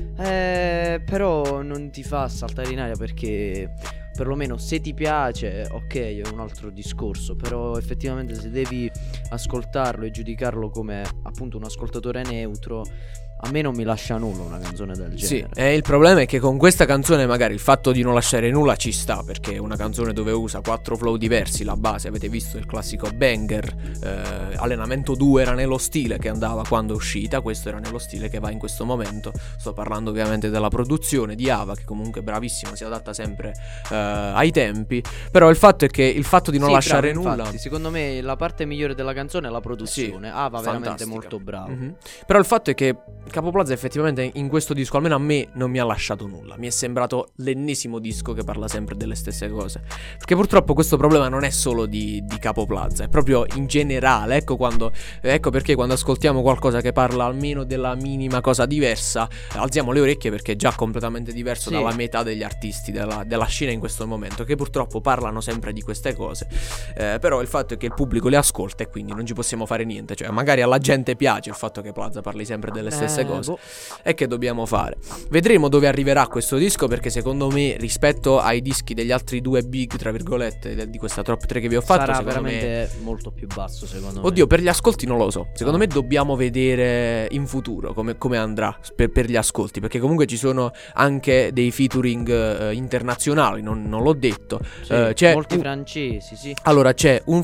Però non ti fa saltare in aria, perché perlomeno se ti piace, ok, è un altro discorso, però effettivamente se devi ascoltarlo e giudicarlo come appunto un ascoltatore neutro, a me non mi lascia nulla una canzone del genere. Sì, e il problema è che con questa canzone magari il fatto di non lasciare nulla ci sta, perché è una canzone dove usa 4 flow diversi, la base, avete visto il classico banger, Allenamento 2 era nello stile che andava quando è uscita, questo era nello stile che va in questo momento. Sto parlando ovviamente della produzione di Ava, che comunque è bravissima, si adatta sempre ai tempi, però il fatto è che il fatto di non lasciare bravo, nulla, infatti, secondo me la parte migliore della canzone è la produzione. Sì, Ava veramente fantastica. molto bravo. Però il fatto è che Capo Plaza effettivamente in questo disco, almeno a me, non mi ha lasciato nulla. Mi è sembrato l'ennesimo disco che parla sempre delle stesse cose, perché purtroppo questo problema non è solo di Capo Plaza, è proprio in generale. Ecco perché quando ascoltiamo qualcosa che parla almeno della minima cosa diversa, alziamo le orecchie, perché è già completamente diverso dalla metà degli artisti della scena in questo momento, che purtroppo parlano sempre di queste cose. Però il fatto è che il pubblico le ascolta e quindi non ci possiamo fare niente. Cioè magari alla gente piace il fatto che Plaza parli sempre delle stesse cose, e che dobbiamo fare? Vedremo dove arriverà questo disco, perché secondo me rispetto ai dischi degli altri due big, tra virgolette, di questa top 3 che vi ho fatto, sarà secondo veramente me molto più basso, secondo me. Oddio, per gli ascolti non lo so. Secondo me dobbiamo vedere in futuro come andrà per gli ascolti, perché comunque ci sono anche dei featuring internazionali, non l'ho detto. C'è molti francesi, sì. Allora c'è un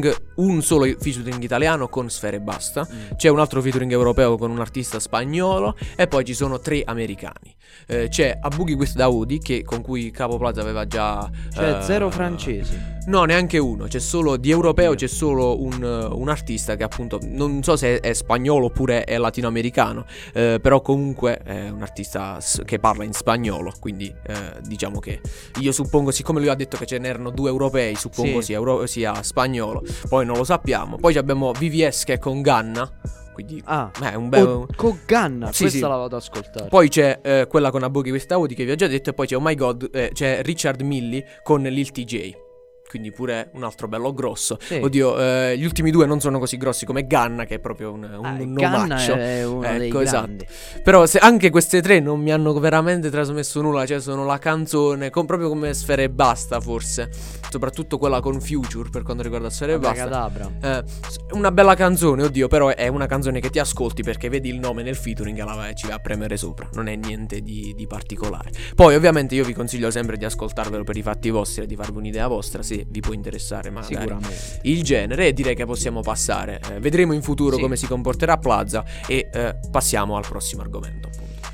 solo featuring italiano con Sfera Ebbasta, c'è un altro featuring europeo con un artista spagnolo, e poi ci sono 3 americani. C'è A Boogie with Daoudi, con cui Capo Plaza aveva già... C'è 0 francesi. No, neanche uno. C'è solo di europeo, c'è solo un artista che appunto non so se è spagnolo oppure è latinoamericano, però comunque è un artista che parla in spagnolo, quindi diciamo che io suppongo, siccome lui ha detto che ce n'erano 2 europei, suppongo sia spagnolo, poi non lo sappiamo. Poi abbiamo VVS che è con Ganna, quindi è un bel... con Ganna, sì, questa sì. la vado ad ascoltare. Poi c'è quella con A Boogie with Daoudi che vi ho già detto, e poi c'è Oh My God, c'è Richard Millie con Lil TJ, quindi pure un altro bello grosso. Sì. Oddio, gli ultimi 2 non sono così grossi come Ganna, che è proprio un Ganna nomaccio. è uno dei grandi. Però anche queste 3 non mi hanno veramente trasmesso nulla. Cioè sono la canzone proprio come Sfera Ebbasta, forse, soprattutto quella con Future per quanto riguarda Sfera Ebbasta. Una bella canzone, oddio, però è una canzone che ti ascolti perché vedi il nome nel featuring e ci va a premere sopra. Non è niente di particolare. Poi ovviamente io vi consiglio sempre di ascoltarvelo per i fatti vostri e di farvi un'idea vostra, se vi può interessare magari sicuramente il genere, e direi che possiamo passare, vedremo in futuro come si comporterà Plaza, e passiamo al prossimo argomento,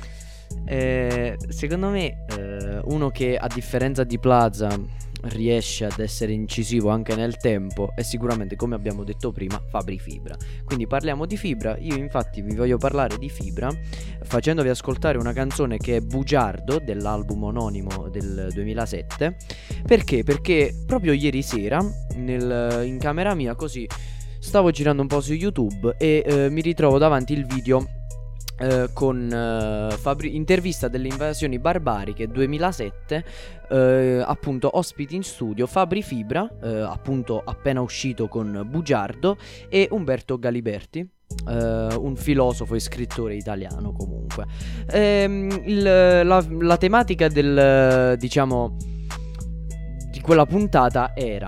appunto. Secondo me uno che a differenza di Plaza riesce ad essere incisivo anche nel tempo è sicuramente, come abbiamo detto prima, Fabri Fibra. Quindi parliamo di Fibra. Io infatti vi voglio parlare di Fibra facendovi ascoltare una canzone che è Bugiardo, dell'album omonimo del 2007. Perché? Perché proprio ieri sera in camera mia, così stavo girando un po' su YouTube e mi ritrovo davanti il video con intervista delle invasioni barbariche 2007, appunto ospiti in studio Fabri Fibra, appunto appena uscito con Bugiardo, e Umberto Galiberti, un filosofo e scrittore italiano comunque. La tematica diciamo di quella puntata era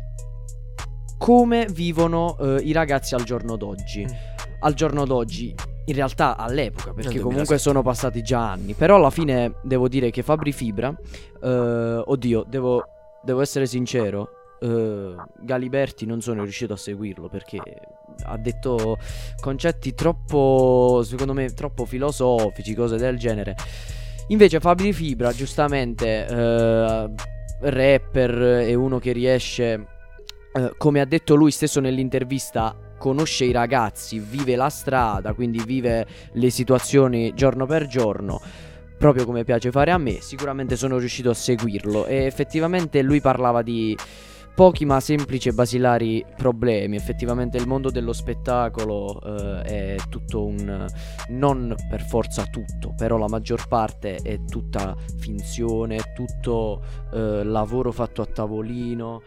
come vivono i ragazzi al giorno d'oggi. Al giorno d'oggi, in realtà all'epoca, perché comunque sono passati già anni. Però alla fine devo dire che Fabri Fibra, oddio, devo essere sincero, Galiberti non sono riuscito a seguirlo, perché ha detto concetti troppo, secondo me, troppo filosofici, cose del genere. Invece Fabri Fibra, giustamente, rapper, è uno che riesce, come ha detto lui stesso nell'intervista, conosce i ragazzi, vive la strada, quindi vive le situazioni giorno per giorno, proprio come piace fare a me. Sicuramente sono riuscito a seguirlo, e effettivamente lui parlava di pochi ma semplici e basilari problemi. Effettivamente il mondo dello spettacolo è tutto non per forza tutto, però la maggior parte è tutta finzione, è tutto lavoro fatto a tavolino,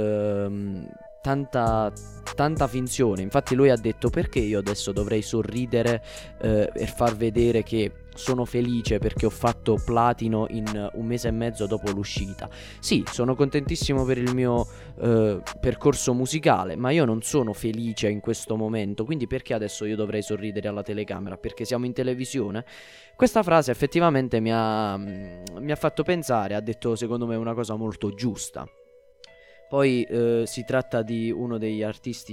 tanta finzione. Infatti lui ha detto: perché io adesso dovrei sorridere per far vedere che sono felice perché ho fatto platino in 1 mese e mezzo dopo l'uscita. Sì, sono contentissimo per il mio percorso musicale, ma io non sono felice in questo momento, quindi perché adesso io dovrei sorridere alla telecamera? Perché siamo in televisione? Questa frase effettivamente mi ha fatto pensare. Ha detto secondo me una cosa molto giusta. Poi si tratta di uno degli artisti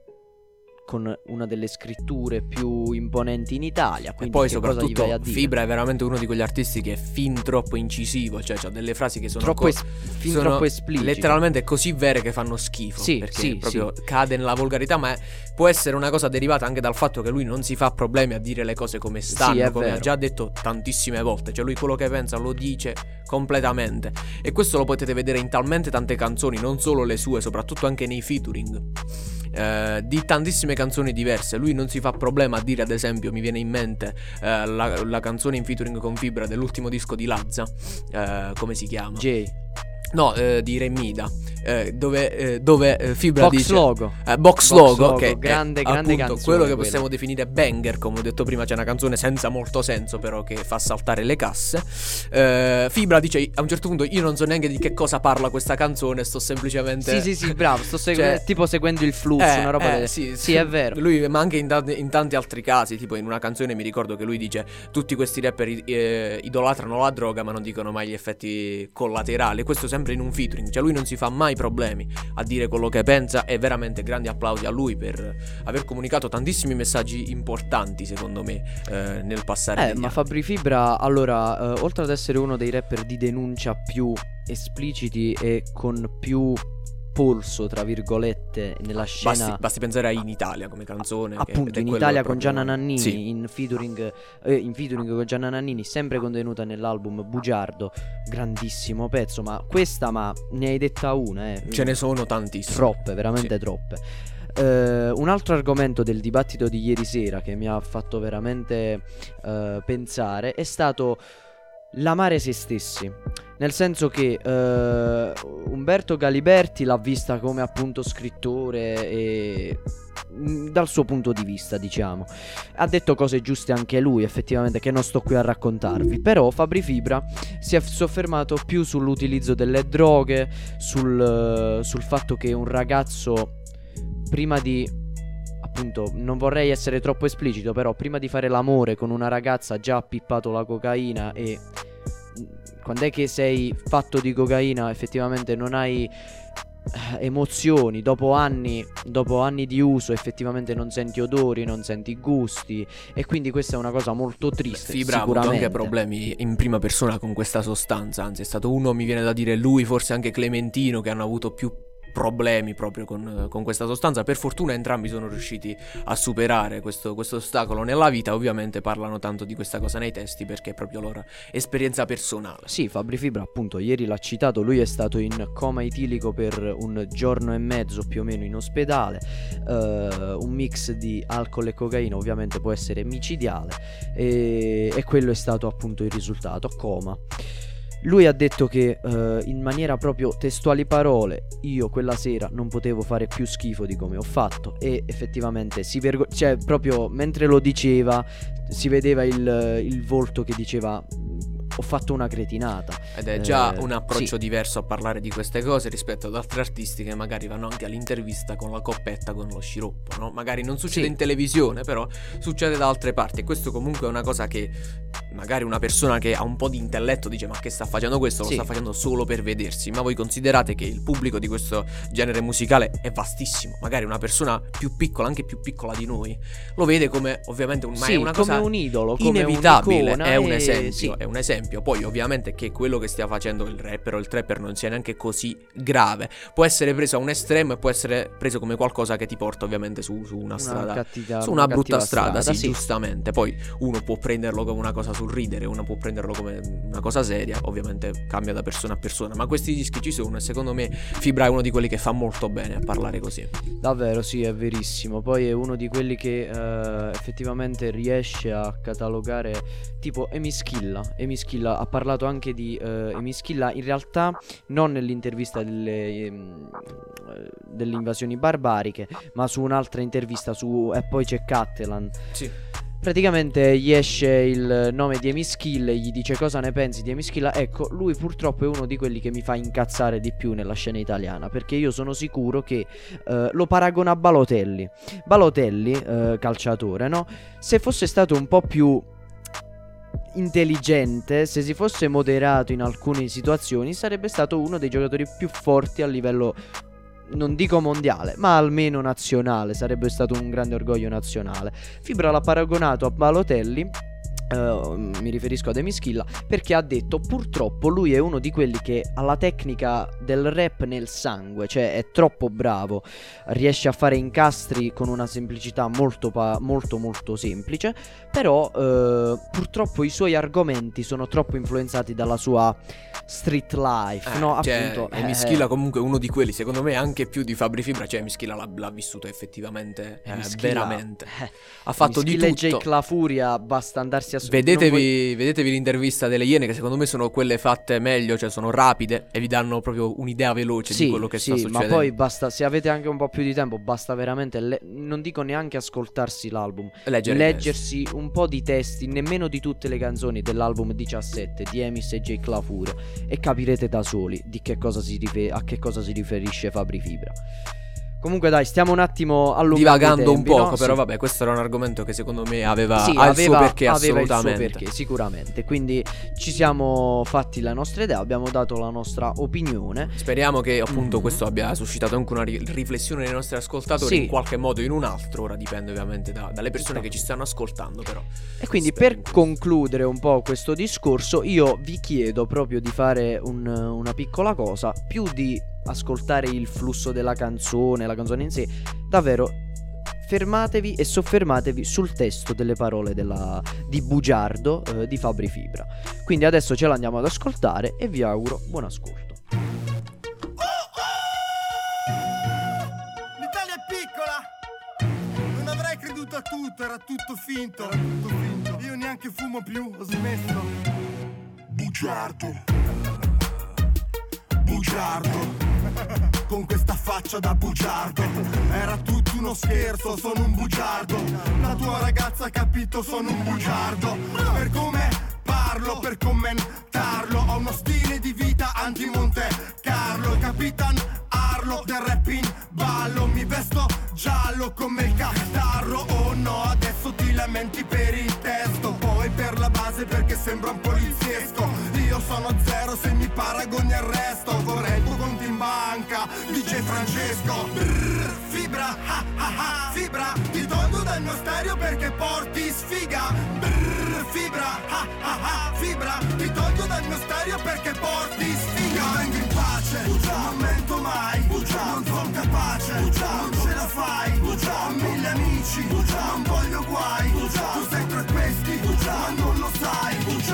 con una delle scritture più imponenti in Italia. E poi soprattutto vai a dire? Fibra è veramente uno di quegli artisti che è fin troppo incisivo, cioè c'ha delle frasi che sono troppo esplicite, letteralmente così vere che fanno schifo. Sì, perché sì, proprio sì. cade nella volgarità, ma può essere una cosa derivata anche dal fatto che lui non si fa problemi a dire le cose come stanno, Sì, è come ha vero. già detto tantissime volte. Cioè lui quello che pensa lo dice completamente, e questo lo potete vedere in talmente tante canzoni, non solo le sue, soprattutto anche nei featuring di tantissime canzoni diverse. Lui non si fa problema a dire, ad esempio mi viene in mente la canzone in featuring con Fibra dell'ultimo disco di Lazza, come si chiama? Jay. No, di Remida, dove Fibra Box dice Logo. Box Logo, che grande è appunto canzone quello che quella. possiamo definire banger. Come ho detto prima, c'è una canzone senza molto senso, però che fa saltare le casse. Fibra dice a un certo punto: io non so neanche di che cosa parla questa canzone, sto semplicemente Sì, bravo, Cioè, tipo seguendo il flusso, una roba sì, è vero. Lui, ma anche in tanti altri casi, tipo in una canzone mi ricordo che lui dice: tutti questi rapper idolatrano la droga ma non dicono mai gli effetti collaterali. Questo sempre in un featuring, cioè lui non si fa mai problemi a dire quello che pensa. E veramente grandi applausi a lui per aver comunicato tantissimi messaggi importanti, secondo me, nel passare degli Ma anni. Fabri Fibra, allora, oltre ad essere uno dei rapper di denuncia più espliciti e con più polso, tra virgolette, nella scena, Basti pensare a In Italia come canzone, appunto, ed è in quello Italia proprio- con Gianna Nannini, sì. in featuring con Gianna Nannini, sempre contenuta nell'album Bugiardo, grandissimo pezzo. Ma ne hai detta una, Ce ne sono tantissime. troppe, veramente Sì. troppe. Un altro argomento del dibattito di ieri sera che mi ha fatto veramente pensare è stato l'amare se stessi. Nel senso che Umberto Galiberti l'ha vista come appunto scrittore e dal suo punto di vista, diciamo, ha detto cose giuste anche lui, effettivamente, che non sto qui a raccontarvi. Però Fabri Fibra si è soffermato più sull'utilizzo delle droghe, sul fatto che un ragazzo, prima di, appunto, non vorrei essere troppo esplicito, però prima di fare l'amore con una ragazza ha già pippato la cocaina, e quando è che sei fatto di cocaina effettivamente non hai emozioni. Dopo anni di uso effettivamente non senti odori, non senti gusti, e quindi questa è una cosa molto triste. Fibra ha avuto sicuramente anche problemi in prima persona con questa sostanza. Anzi, è stato uno, mi viene da dire, lui, forse anche Clementino, che hanno avuto più problemi proprio con questa sostanza. Per fortuna entrambi sono riusciti a superare questo ostacolo nella vita. Ovviamente parlano tanto di questa cosa nei testi perché è proprio loro esperienza personale. Sì, Fabri Fibra appunto ieri l'ha citato, lui è stato in coma etilico per 1 giorno e mezzo più o meno in ospedale. Un mix di alcol e cocaina ovviamente può essere micidiale, e quello è stato appunto il risultato, coma. Lui ha detto che in maniera proprio testuali parole: io quella sera non potevo fare più schifo di come ho fatto. E effettivamente cioè proprio mentre lo diceva si vedeva il volto che diceva: ho fatto una cretinata. Ed è già un approccio sì. diverso a parlare di queste cose rispetto ad altri artisti che magari vanno anche all'intervista con la coppetta con lo sciroppo, no? Magari non succede Sì. in televisione, però succede da altre parti. E questo comunque è una cosa che magari una persona che ha un po' di intelletto dice: ma che sta facendo questo? Lo Sì. sta facendo solo per vedersi. Ma voi considerate che il pubblico di questo genere musicale è vastissimo. Magari una persona più piccola, anche più piccola di noi, lo vede come ovviamente ma Sì, è una cosa come un idolo, come inevitabile. un'icona, È un e esempio, sì. è un esempio. esempio. Poi ovviamente che quello che stia facendo il rapper o il trapper non sia neanche così grave, può essere preso a un estremo e può essere preso come qualcosa che ti porta ovviamente su una strada, su una brutta strada, sì, giustamente. Poi uno può prenderlo come una cosa sul ridere, uno può prenderlo come una cosa seria, ovviamente cambia da persona a persona, ma questi dischi ci sono e secondo me Fibra è uno di quelli che fa molto bene a parlare così. Davvero, sì, è verissimo. Poi è uno di quelli che effettivamente riesce a catalogare, tipo Emischilla ha parlato anche di Emischilla, in realtà non nell'intervista delle invasioni barbariche, ma su un'altra intervista e poi c'è Cattelan. Sì. Praticamente gli esce il nome di Emischilla e gli dice: cosa ne pensi di Emischilla? Ecco, lui purtroppo è uno di quelli che mi fa incazzare di più nella scena italiana, perché io sono sicuro che lo paragona a Balotelli, calciatore, no? Se fosse stato un po' più intelligente, se si fosse moderato in alcune situazioni, sarebbe stato uno dei giocatori più forti a livello, non dico mondiale, ma almeno nazionale. Sarebbe stato un grande orgoglio nazionale. Fibra l'ha paragonato a Balotelli, mi riferisco ad Emischilla, perché ha detto purtroppo lui è uno di quelli che ha la tecnica del rap nel sangue, cioè è troppo bravo, riesce a fare incastri con una semplicità molto molto semplice, però purtroppo i suoi argomenti sono troppo influenzati dalla sua street life, no? Cioè, appunto, Emischilla comunque è uno di quelli, secondo me anche più di Fabri Fibra, cioè Emischilla l'ha vissuto effettivamente, veramente ha fatto di tutto. Jake La Furia, basta andarsi a vedetevi l'intervista delle Iene, che secondo me sono quelle fatte meglio, cioè sono rapide e vi danno proprio un'idea veloce di quello che sta succedendo. Ma poi basta, se avete anche un po' più di tempo, basta veramente non dico neanche ascoltarsi l'album, leggersi un po' di testi, nemmeno di tutte le canzoni dell'album 17 di Emis e Jake La Furia, e capirete da soli di a che cosa si riferisce Fabri Fibra. Comunque dai, stiamo un attimo divagando un poco, no? Però sì. Vabbè, questo era un argomento che secondo me aveva il suo perché, assolutamente. Il suo perché, sicuramente. Quindi ci siamo fatti la nostra idea, abbiamo dato la nostra opinione. Speriamo che appunto questo abbia suscitato anche una riflessione nei nostri ascoltatori, in qualche modo o in un altro. Ora dipende ovviamente dalle persone che ci stanno ascoltando, però. E quindi per concludere un po' questo discorso, io vi chiedo proprio di fare una piccola cosa, più di ascoltare il flusso della canzone, la canzone in sé, davvero fermatevi e soffermatevi sul testo delle parole di Bugiardo, di Fabri Fibra. Quindi adesso ce l'andiamo ad ascoltare e vi auguro buon ascolto. L'Italia è piccola, non avrei creduto a tutto, era tutto finto. Io neanche fumo più, ho smesso. Bugiardo con questa faccia da bugiardo, era tutto uno scherzo, sono un bugiardo. La tua ragazza ha capito, sono un bugiardo. Per come parlo, per commentarlo, ho uno stile di vita anti-Monte Carlo. Il Capitan Arlo del rap in ballo, mi vesto giallo come il catarro. Oh no, adesso ti lamenti per il testo, poi per la base perché sembra un poliziesco. Io sono zero, se mi paragoni arresto. Vorrei il tuo conto in banca, dice Francesco. Brrr, Fibra, Fibra, ti tolgo dal mio stereo perché porti sfiga. Brrr, Fibra, Fibra, ti tolgo dal mio stereo perché porti sfiga. Vengo in pace, non mento mai, non sono capace, non ce la fai, ho 1000 amici, non voglio guai, tu sei tra questi, ma non lo sai.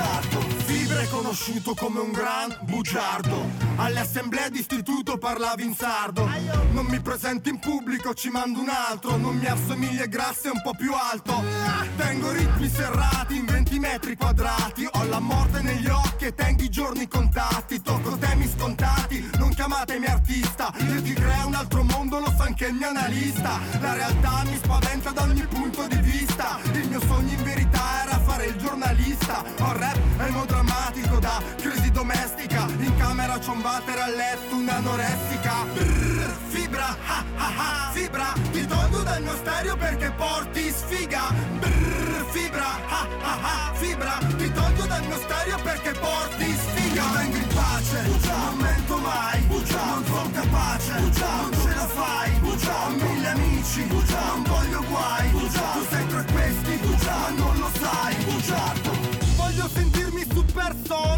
Fibra è conosciuto come un gran bugiardo, alle assemblee d'istituto parlavi in sardo. Non mi presento in pubblico, ci mando un altro, non mi assomiglia grazie, è un po' più alto. Tengo ritmi serrati in 20 metri quadrati, ho la morte negli occhi e tengo i giorni contati. Tocco temi scontati, non chiamatemi artista, io ti creo un altro mondo, lo sa anche il mio analista. La realtà mi spaventa da ogni punto di vista, il mio sogno in verità era fare il giornalista. Ho rap emodrammatico da crisi domestica, in camera c'ho un water, a letto un'anoressica. Brrr, Fibra, Fibra, ti tolgo dal mio stereo perché porti sfiga. Brrr, Fibra, Fibra, ti tolgo dal mio stereo perché porti sfiga. Vengo in pace, non mento mai, non sono capace, non ce la fai, ho 1000 amici, non voglio guai, tu sei tra questi, ma non lo sai. Voglio sentirmi super solo,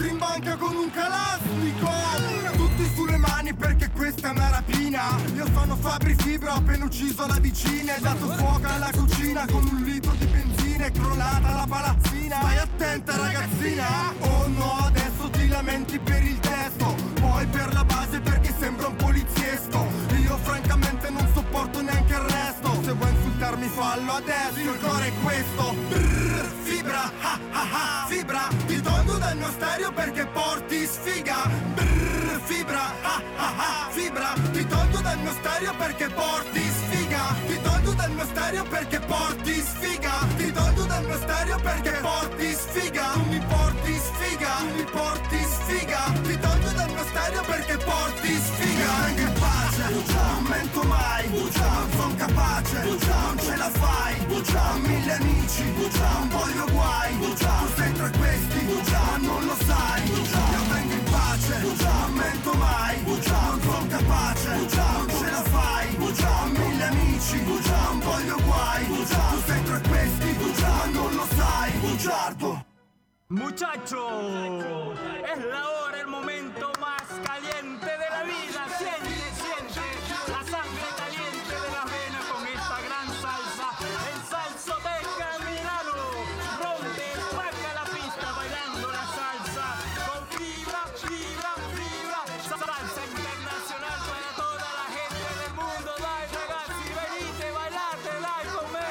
entri in banca con un calastico. Tutti sulle mani perché questa è una rapina. Io sono Fabri Fibra, ho appena ucciso la vicina e dato fuoco alla cucina con un litro di benzina. È crollata la palazzina. Stai attenta ragazzina. Oh no, adesso ti lamenti per il testo, poi per la base perché sembra un poliziesco. Io francamente non sopporto neanche il resto. Se vuoi insultarmi fallo adesso, il cuore è questo. Brrr, fibra, ha ha ha, fibra. Ti tolgo dal mio stereo perché porti sfiga. Brrr, fibra, ha ha ha, fibra. Ti tolgo dal mio stereo perché porti sfiga. Ti tolgo dal mio stereo perché porti sfiga. Ti tolgo dal mio stereo perché porti sfiga. Tu mi porti sfiga, tu mi porti sfiga. Ti tolgo dal mio stereo perché porti sfiga. Anche in pace, non mento mai, non son capace, non ce la fai. Ho 1000 amici, non voglio guai. Tu sei tra questi, ma non lo sai. Io vengo in pace, non mento mai, non son capace, non ce la fai. Ho 1000 amici, non voglio guai. Tu sei tra questi, ma non lo sai. Bugiardo. Muchacho, es la hora, el momento más caliente de la vida. Siente la sangre caliente de las venas con esta gran salsa. El salsoteca Milano rompe, marca la pista bailando la salsa con fibra, fibra, fibra. Salsa internacional para toda la gente del mundo. Dai ragazzi, venite, bailate, dai con me.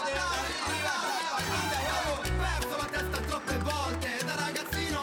Perso la testa troppe volte da ragazzino.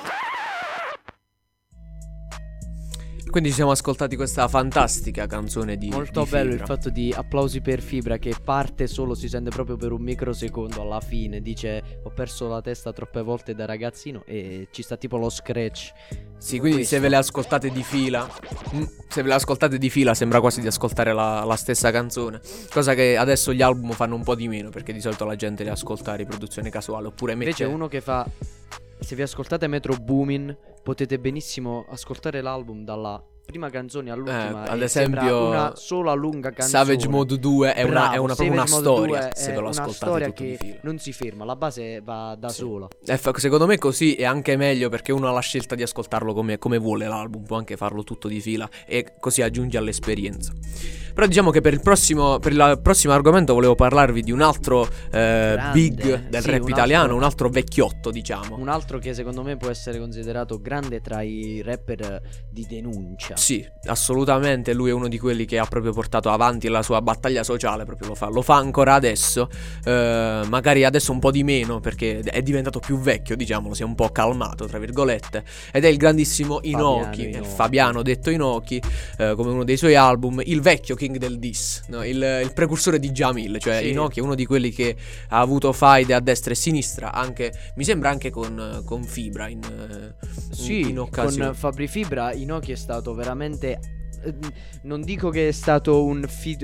Quindi ci siamo ascoltati questa fantastica canzone di Molto di bello Fibra. il fatto di applausi per Fibra, che parte solo, si sente proprio per un microsecondo alla fine. Dice ho perso la testa troppe volte da ragazzino e ci sta tipo lo scratch. Sì, quindi se ve le ascoltate di fila, sembra quasi di ascoltare la stessa canzone. Cosa che adesso gli album fanno un po' di meno, perché di solito la gente le ascolta a riproduzione casuale. Oppure Invece mette... uno che fa, se vi ascoltate Metro Boomin, potete benissimo ascoltare l'album dalla prima canzone all'ultima. ad e sembra esempio, una sola lunga canzone. Savage Mode 2 è Bravo, proprio una Savage Mode storia, 2 se è ve lo una ascoltate storia tutto di che fila. non si ferma, la base va da sola. Secondo me così è anche meglio, perché uno ha la scelta di ascoltarlo come vuole l'album, può anche farlo tutto di fila e così aggiunge all'esperienza. Però diciamo che per il prossimo argomento volevo parlarvi di un altro big del rap italiano, un altro vecchiotto, diciamo. Un altro che secondo me può essere considerato grande tra i rapper di denuncia. Sì, assolutamente, lui è uno di quelli che ha proprio portato avanti la sua battaglia sociale, proprio lo fa ancora adesso, magari adesso un po' di meno perché è diventato più vecchio, diciamolo, si è un po' calmato tra virgolette, ed è il grandissimo Inoki, Fabiano detto Inoki, come uno dei suoi album, il vecchio king del diss, no? il precursore di Jamil, cioè sì. Inoki è uno di quelli che ha avuto faide a destra e a sinistra, anche mi sembra anche con Fibra in occasione. Con Fabri Fibra Inoki è stato veramente, non dico che è stato un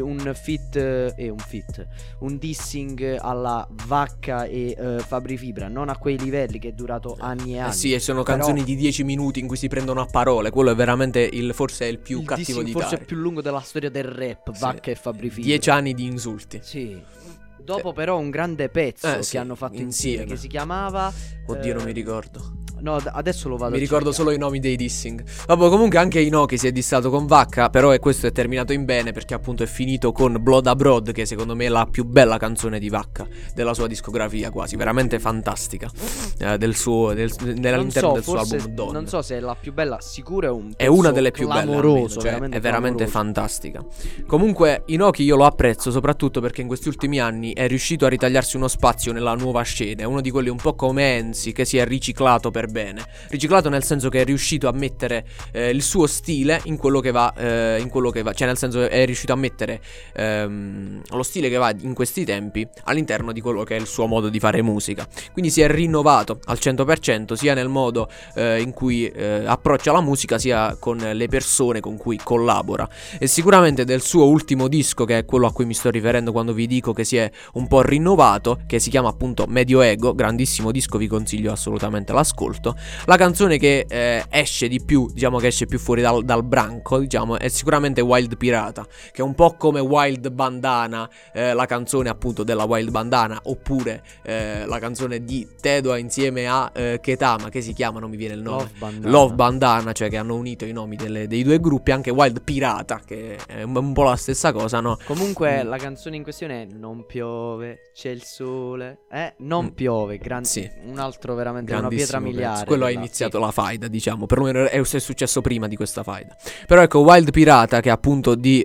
dissing alla Vacca e Fabri Fibra, non a quei livelli, che è durato anni e anni. Sì, e sono canzoni di 10 minuti in cui si prendono a parole. Quello è veramente forse è il più cattivo di forse più lungo della storia del rap, sì. Vacca e Fabri Fibra, 10 anni di insulti. Sì. Dopo però un grande pezzo che hanno fatto insieme, che si chiamava oddio, non mi ricordo. No, adesso lo vado Mi ricordo solo i nomi dei dissing. Vabbè, comunque anche Inoki si è dissato con Vacca, però questo è terminato in bene, perché appunto è finito con Blood Abroad, che secondo me è la più bella canzone di Vacca della sua discografia, quasi veramente fantastica, all'interno del suo album Don. Non so se è la più bella, sicuro è una delle più belle, almeno, cioè, veramente è veramente clamoroso. Fantastica. Comunque Inoki io lo apprezzo soprattutto perché in questi ultimi anni è riuscito a ritagliarsi uno spazio nella nuova scena. È uno di quelli un po' come Enzi, che si è riciclato per bene. Riciclato nel senso che è riuscito a mettere il suo stile in quello che va, cioè nel senso è riuscito a mettere lo stile che va in questi tempi all'interno di quello che è il suo modo di fare musica. Quindi si è rinnovato al 100%, sia nel modo in cui approccia la musica, sia con le persone con cui collabora. E sicuramente del suo ultimo disco, che è quello a cui mi sto riferendo quando vi dico che si è un po' rinnovato, che si chiama appunto Medio Ego, grandissimo disco, vi consiglio assolutamente l'ascolto. molto. La canzone che esce di più, diciamo che esce più fuori dal branco, diciamo, è sicuramente Wild Pirata, che è un po' come Wild Bandana, la canzone appunto della Wild Bandana, oppure la canzone di Tedua insieme a Ketama, che si chiama, non mi viene il nome, Love Bandana, cioè che hanno unito i nomi dei due gruppi. Anche Wild Pirata, che è un po' la stessa cosa, no? Comunque la canzone in questione è Non piove, c'è il sole, non piove, sì. Un altro veramente una pietra miliare. Quello ha iniziato la faida, diciamo, perlomeno è successo prima di questa faida. Però ecco, Wild Pirata, che è appunto di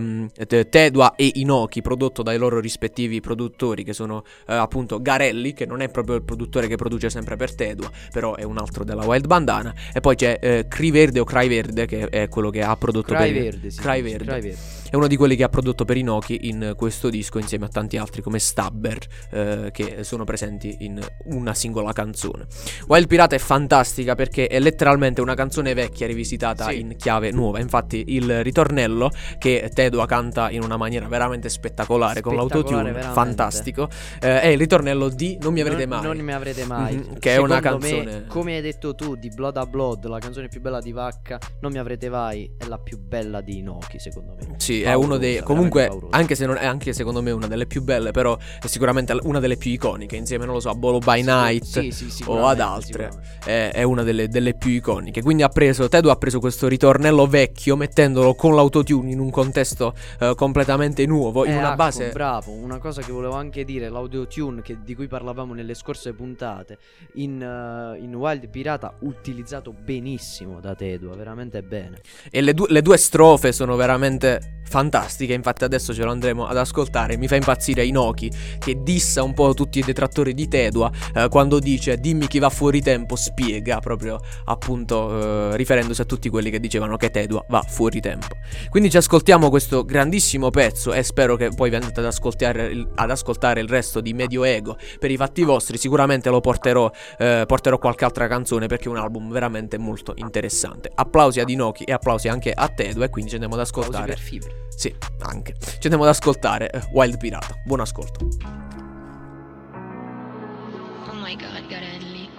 Tedua e Inoki, prodotto dai loro rispettivi produttori, che sono appunto Garelli, che non è proprio il produttore che produce sempre per Tedua, però è un altro della Wild Bandana, e poi c'è Cry Verde o Cry Verde, che è quello che ha prodotto Cry Verde, sì, Cry Verde. È uno di quelli che ha prodotto per Inoki in questo disco, insieme a tanti altri come Stabber, che sono presenti in una singola canzone. Wild Pirata è fantastica perché è letteralmente una canzone vecchia rivisitata in chiave nuova. Infatti il ritornello, che Tedua canta in una maniera veramente spettacolare con l'autotune, veramente fantastico, è il ritornello di Non mi avrete mai. Non mi avrete mai, che secondo è una canzone me, come hai detto tu, di Blood a Blood, la canzone più bella di Vacca. Non mi avrete mai è la più bella di Inoki, secondo me. Sì, paurosa, è uno dei, comunque, paurosa. anche se non è, anche secondo me una delle più belle, però è sicuramente una delle più iconiche, insieme, non lo so, a Bolo by Night o ad altre. È una delle più iconiche. Quindi Tedua ha preso questo ritornello vecchio, mettendolo con l'autotune in un contesto completamente nuovo, in una base. Bravo, una cosa che volevo anche dire, l'autotune di cui parlavamo nelle scorse puntate, in Wild Pirata, utilizzato benissimo da Tedua, veramente bene. E le due strofe sono veramente fantastiche, infatti adesso ce lo andremo ad ascoltare. Mi fa impazzire Inoki, che dissa un po' tutti i detrattori di Tedua quando dice dimmi chi va fuori tempo, spiega, proprio appunto riferendosi a tutti quelli che dicevano che Tedua va fuori tempo. Quindi ci ascoltiamo questo grandissimo pezzo e spero che poi vi andate ad ascoltare il resto di Medio Ego. Per i fatti vostri sicuramente lo porterò qualche altra canzone, perché è un album veramente molto interessante. Applausi ad Inoki e applausi anche a Tedua, e quindi ci andiamo ad ascoltare. Per Fibre. Sì, anche. Ci andiamo ad ascoltare Wild Pirata. Buon ascolto. Oh my god, Garelli.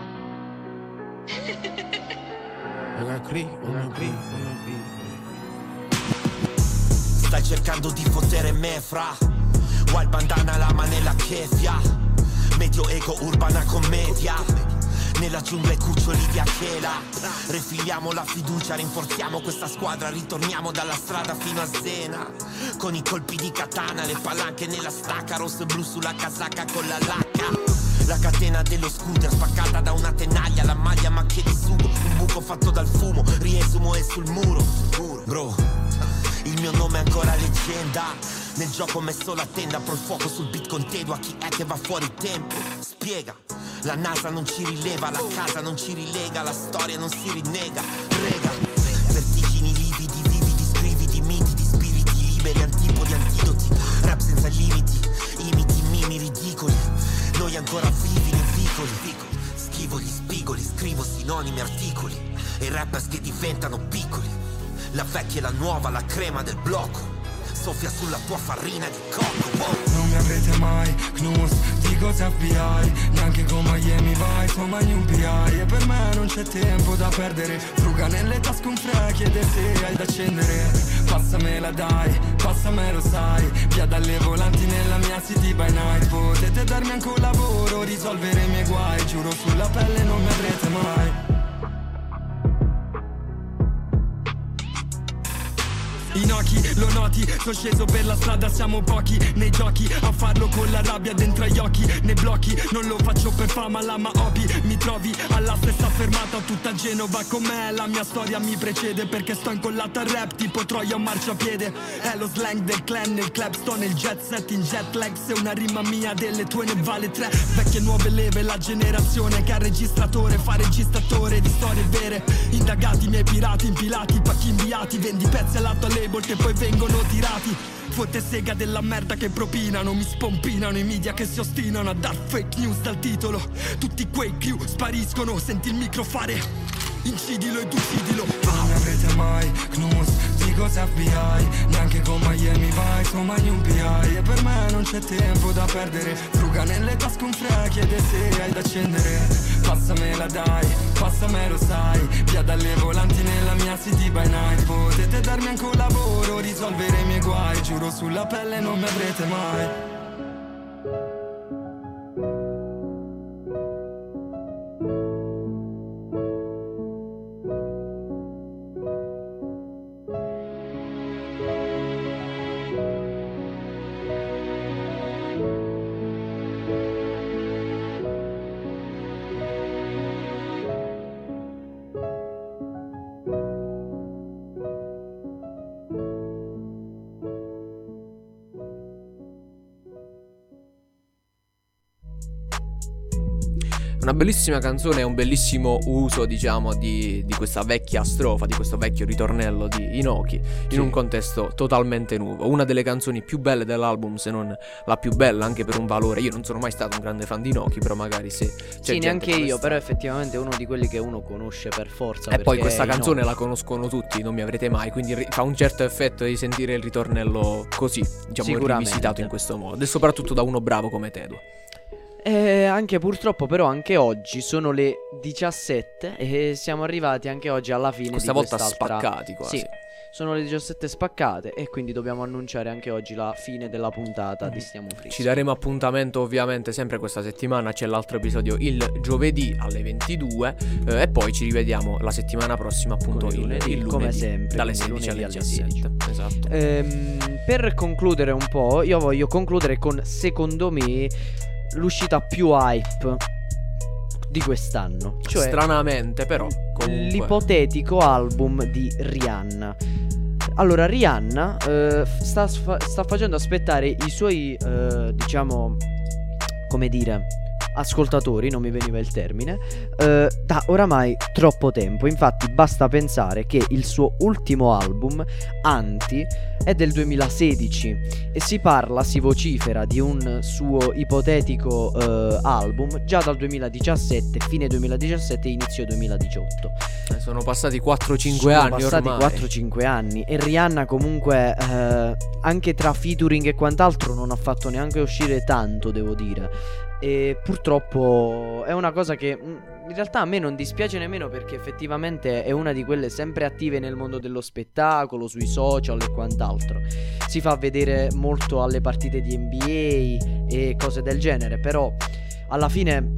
Stai cercando di fottere me fra Wild Bandana, lama nella chefia, Medio Ego, urbana commedia. Nella giungla i cuccioli di Achela. Refiliamo la fiducia, rinforziamo questa squadra. Ritorniamo dalla strada fino a Zena, con i colpi di katana, le palanche nella stacca, rosso e blu sulla casacca con la lacca. La catena dello scooter spaccata da una tenaglia, la maglia macchie di sugo, un buco fatto dal fumo, riesumo è sul muro. Bro, il mio nome è ancora leggenda. Nel gioco ho messo la tenda, pro il fuoco sul beat con Tedua. Chi è che va fuori tempo? Spiega. La NASA non ci rileva, la casa non ci rilega, la storia non si rinnega. Rega, vertigini lividi, vividi, scrividi, miti di spiriti liberi, antipodi, antidoti, rap senza limiti, imiti, mimi ridicoli. Noi ancora vivi nei vicoli, schivo gli spigoli, scrivo sinonimi, articoli, e rappers che diventano piccoli. La vecchia e la nuova, la crema del blocco, soffia sulla tua farina di cocco. Non mi avrete mai, Knus, di cosa FBI, neanche con Miami Vice o mai un PI. E per me non c'è tempo da perdere, fruga nelle tasche un fre, chiede se hai da accendere. Passamela dai, passamelo sai, via dalle volanti nella mia city by night. Potete darmi anche un lavoro, risolvere i miei guai, giuro sulla pelle non mi avrete mai. Inoki, lo noti, sono sceso per la strada, siamo pochi nei giochi a farlo con la rabbia dentro agli occhi, nei blocchi, non lo faccio per fama, lama obi, mi trovi alla stessa fermata, tutta Genova con me, la mia storia mi precede, perché sto incollato al rap tipo Troia o marciapiede, è lo slang del clan, nel club sto nel jet set, in jet lag, se una rima mia delle tue ne vale tre, vecchie nuove leve, la generazione che ha registratore, fa registratore di storie vere, indagati miei pirati, impilati, pacchi inviati, vendi pezzi all'atto label che poi vengono tirati. Fotte sega della merda che propinano, mi spompinano i media che si ostinano a dar fake news dal titolo. Tutti quei crew spariscono, senti il micro fare incidilo ed uccidilo. Non mi avrete mai, Knus, di cosa FBI, neanche con Miami Vice o mai un PI. E per me non c'è tempo da perdere, fruga nelle tasche un fre, chiede se hai da accendere. passamela dai, passamelo sai, via dalle volanti nella mia city by night. Potete darmi anche un lavoro, risolvere i miei guai, giuro sulla pelle non mi avrete mai. Una bellissima canzone e un bellissimo uso, diciamo, di questa vecchia strofa, di questo vecchio ritornello di Inoki, in un contesto totalmente nuovo. Una delle canzoni più belle dell'album, se non la più bella, anche per un valore. Io non sono mai stato un grande fan di Inoki, però magari se c'è sì, neanche io, questa... però effettivamente è uno di quelli che uno conosce per forza. E poi questa canzone la conoscono tutti, non mi avrete mai, quindi fa un certo effetto di sentire il ritornello così, diciamo, rivisitato in questo modo, e soprattutto da uno bravo come Tedua. Anche purtroppo però anche oggi sono le 17 e siamo arrivati anche oggi alla fine questa di volta quest'altra... spaccati quasi. Sì, sono le 17 spaccate e quindi dobbiamo annunciare anche oggi la fine della puntata di Stiamo Frischi. Ci daremo appuntamento ovviamente sempre questa settimana, c'è l'altro episodio il giovedì alle 22 e poi ci rivediamo la settimana prossima appunto il lunedì come sempre dalle 16 alle 17. Esatto. Per concludere un po', io voglio concludere con, secondo me, l'uscita più hype di quest'anno, cioè stranamente però comunque l'ipotetico album di Rihanna. Allora Rihanna sta facendo aspettare i suoi diciamo, come dire, ascoltatori, non mi veniva il termine, da oramai troppo tempo. Infatti basta pensare che il suo ultimo album, Anti, è del 2016 e si vocifera di un suo ipotetico album già dal 2017, fine 2017 inizio 2018. Sono passati 4-5 anni Sono ormai. passati 4-5 anni e Rihanna comunque anche tra featuring e quant'altro non ha fatto neanche uscire tanto, devo dire. E purtroppo è una cosa che in realtà a me non dispiace nemmeno, perché effettivamente è una di quelle sempre attive nel mondo dello spettacolo, sui social e quant'altro. Si fa vedere molto alle partite di NBA e cose del genere, però alla fine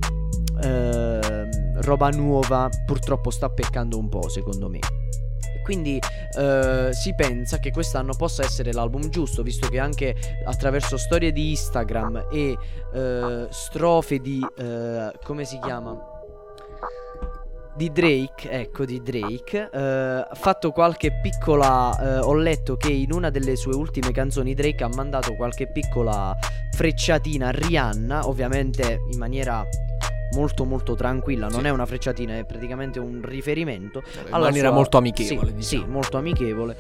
roba nuova purtroppo sta peccando un po', secondo me. Quindi si pensa che quest'anno possa essere l'album giusto, visto che anche attraverso storie di Instagram e strofe di come si chiama? Di Drake, ecco, di Drake, ha fatto qualche piccola ho letto che in una delle sue ultime canzoni Drake ha mandato qualche piccola frecciatina a Rihanna, ovviamente in maniera molto molto tranquilla, non è una frecciatina, è praticamente un riferimento in maniera molto amichevole, sì, diciamo. sì, molto amichevole,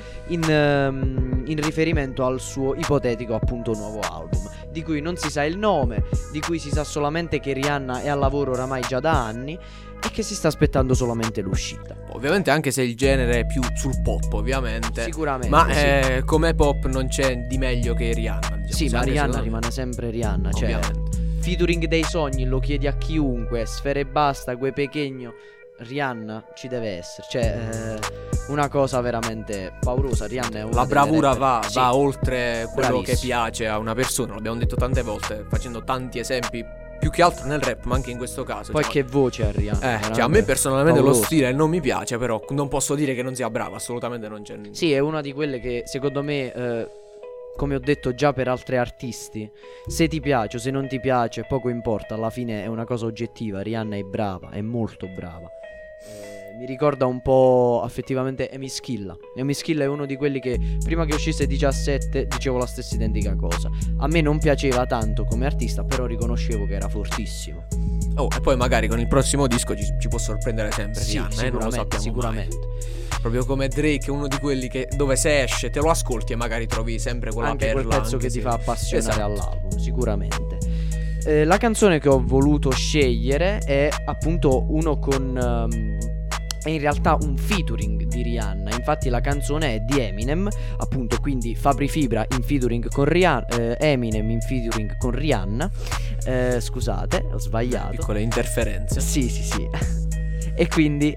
in riferimento al suo ipotetico appunto nuovo album, di cui non si sa il nome, di cui si sa solamente che Rihanna è al lavoro oramai già da anni e che si sta aspettando solamente l'uscita. Ovviamente, anche se il genere è più sul pop, ovviamente. Sicuramente. Ma sì, come pop non c'è di meglio che Rihanna, diciamo. sì, ma Rihanna rimane sempre Rihanna, cioè ovviamente. Featuring dei sogni, lo chiedi a chiunque, Sfere e Basta, Gue Pequeño, Rihanna ci deve essere, cioè una cosa veramente paurosa. Rihanna è una la bravura rapper, va oltre quello bravissimo, che piace a una persona, l'abbiamo detto tante volte, facendo tanti esempi, più che altro nel rap, ma anche in questo caso. Poi cioè, che voce ha Rihanna, cioè, a me personalmente pauroso. lo stile non mi piace, però non posso dire che non sia brava, assolutamente non c'è. Sì, è una di quelle che secondo me come ho detto già per altri artisti, se ti piace o se non ti piace poco importa, alla fine è una cosa oggettiva. Rihanna è brava, è molto brava. Mi ricorda un po' effettivamente Emischilla. Emischilla è uno di quelli che prima che uscisse 17 dicevo la stessa identica cosa. A me non piaceva tanto come artista, però riconoscevo che era fortissimo. Oh, e poi magari con il prossimo disco ci può sorprendere sempre Sì, Rihanna, non lo sappiamo sicuramente. mai. Proprio come Drake, uno di quelli che dove se esce te lo ascolti e magari trovi sempre quella anche perla, quel pezzo anche che se... ti fa appassionare esatto. all'album, sicuramente. La canzone che ho voluto scegliere è appunto uno con è in realtà un featuring di Rihanna. Infatti la canzone è di Eminem, appunto, quindi Fabri Fibra in featuring con Rihanna, Eminem in featuring con Rihanna. Scusate, ho sbagliato. Piccole interferenze. Sì. E quindi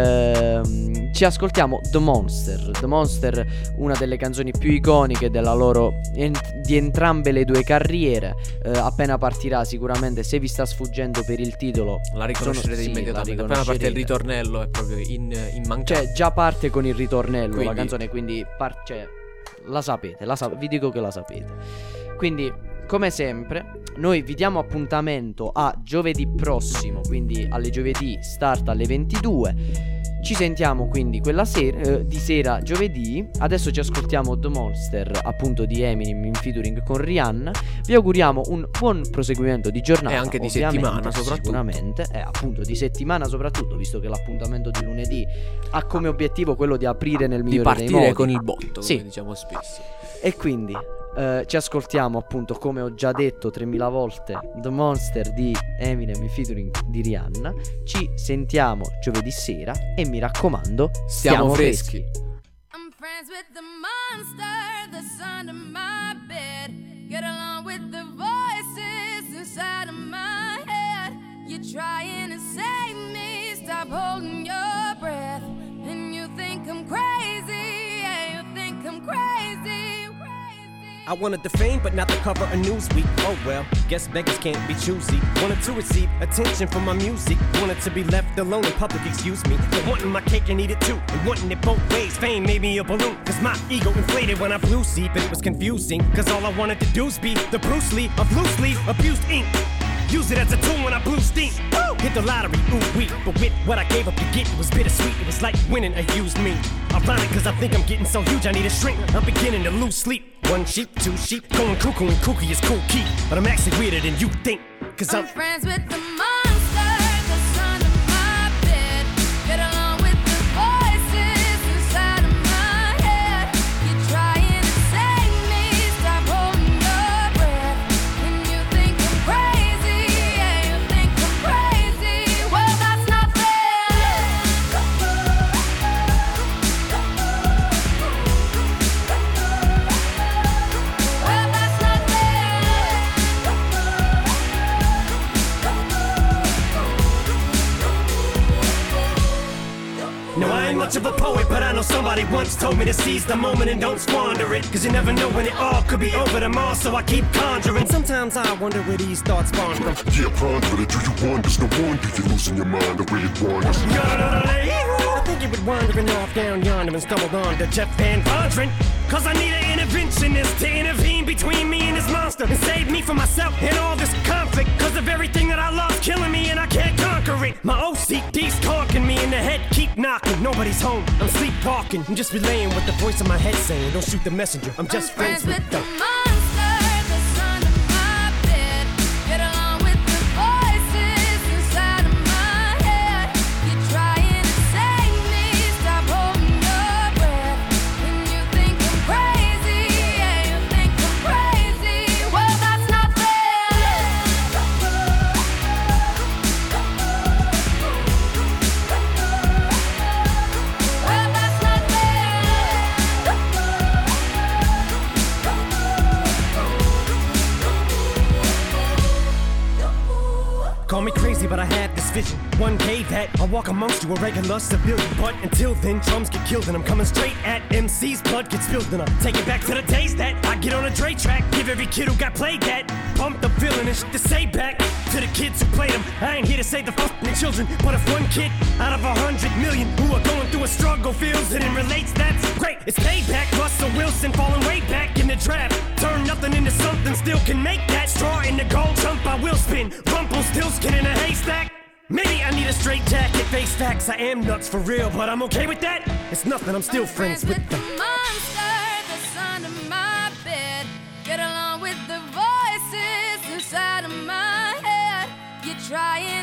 ci ascoltiamo The Monster, una delle canzoni più iconiche della loro di entrambe le due carriere. Appena partirà, sicuramente, se vi sta sfuggendo per il titolo, la riconoscerete immediatamente. Appena parte il ritornello è proprio immancabile. Cioè già parte con il ritornello, quindi... la canzone, quindi la sapete, vi dico che la sapete. Quindi, come sempre, noi vi diamo appuntamento a giovedì prossimo, quindi alle giovedì start alle 22. Ci sentiamo quindi quella sera, di sera giovedì. Adesso ci ascoltiamo The Monster, appunto, di Eminem in featuring con Rihanna. Vi auguriamo un buon proseguimento di giornata e anche di settimana, soprattutto. Sicuramente, appunto, di settimana soprattutto, visto che l'appuntamento di lunedì ha come obiettivo quello di aprire nel migliore dei modi. Di partire con il botto, come diciamo spesso. E quindi ci ascoltiamo, appunto, come ho già detto 3000 volte, The Monster di Eminem in featuring di Rihanna. Ci sentiamo giovedì sera e mi raccomando, stiamo freschi. I'm friends with the monster that's under my bed. Get along with the voices inside of my head. You're trying to save me, stop holding your breath. And you think I'm crazy, yeah, you think I'm crazy. I wanted the fame, but not the cover of Newsweek. Oh well, guess beggars can't be choosy. Wanted to receive attention from my music. Wanted to be left alone in public, excuse me. But wanting my cake and eat it too. And wanting it both ways. Fame made me a balloon. Cause my ego inflated when I flew see. But it was confusing. Cause all I wanted to do was be the Bruce Lee of loosely abused ink. Use it as a tool when I blew steam. Woo! Hit the lottery, ooh wee. But with what I gave up to get, it was bittersweet. It was like winning a used me. Ironic, cause I think I'm getting so huge I need a shrink. I'm beginning to lose sleep. One sheep, two sheep, going cuckoo and kooky is cool key. But I'm actually weirder than you think. Cause I'm friends with the monster that's under my bed. Get along with the voices inside of my head. You're trying to save me, stop holding your breath. And you think I'm crazy, yeah, you think I'm crazy. Well, that's not No, I ain't much of a poet, but I know somebody once told me to seize the moment and don't squander it. Cause you never know when it all could be over tomorrow, so I keep conjuring. Sometimes I wonder where these thoughts spawn from. Yeah, ponder it, do you wonder? No wonder you're losing your mind the way it wanders. I think you were wandering off down yonder and stumbled on to Jeff Van Vondren. Cause I need an interventionist to intervene between me and this monster and save me from myself and all this conflict. Cause of everything that I love killing me and I can't conquer it. My OCD's talking me in the head, keep knocking. Nobody's home, I'm sleepwalking. I'm just relaying what the voice in my head saying. Don't shoot the messenger, I'm just friends with the monster that's under my bed. Get along with the voices inside of my head. You're trying to save me, stop holding your breath. And you think I'm crazy, yeah, you think I'm crazy. Well, that's not Call me crazy, but I had this vision. One day that I'll walk amongst you, a regular civilian. But until then, drums get killed and I'm coming straight at MC's blood gets spilled. And I take it back to the days that I get on a Dre track. Give every kid who got played that pump the feeling and shit to say back to the kids who played them. I ain't here to save the fucking children, but if one kid out of 100 million who are going through a struggle feels it and relates, that's great. It's payback. Russell Wilson falling way back in the draft. Turn nothing into something, still can make that. Straw in the gold jump, I will spin. Rumpelstiltskin in a haystack. Maybe I need a straight jacket, face facts. I am nuts for real, but I'm okay with that. It's nothing, I'm still friends with the monster that's under my bed. Get along with the voices inside of my head. You're trying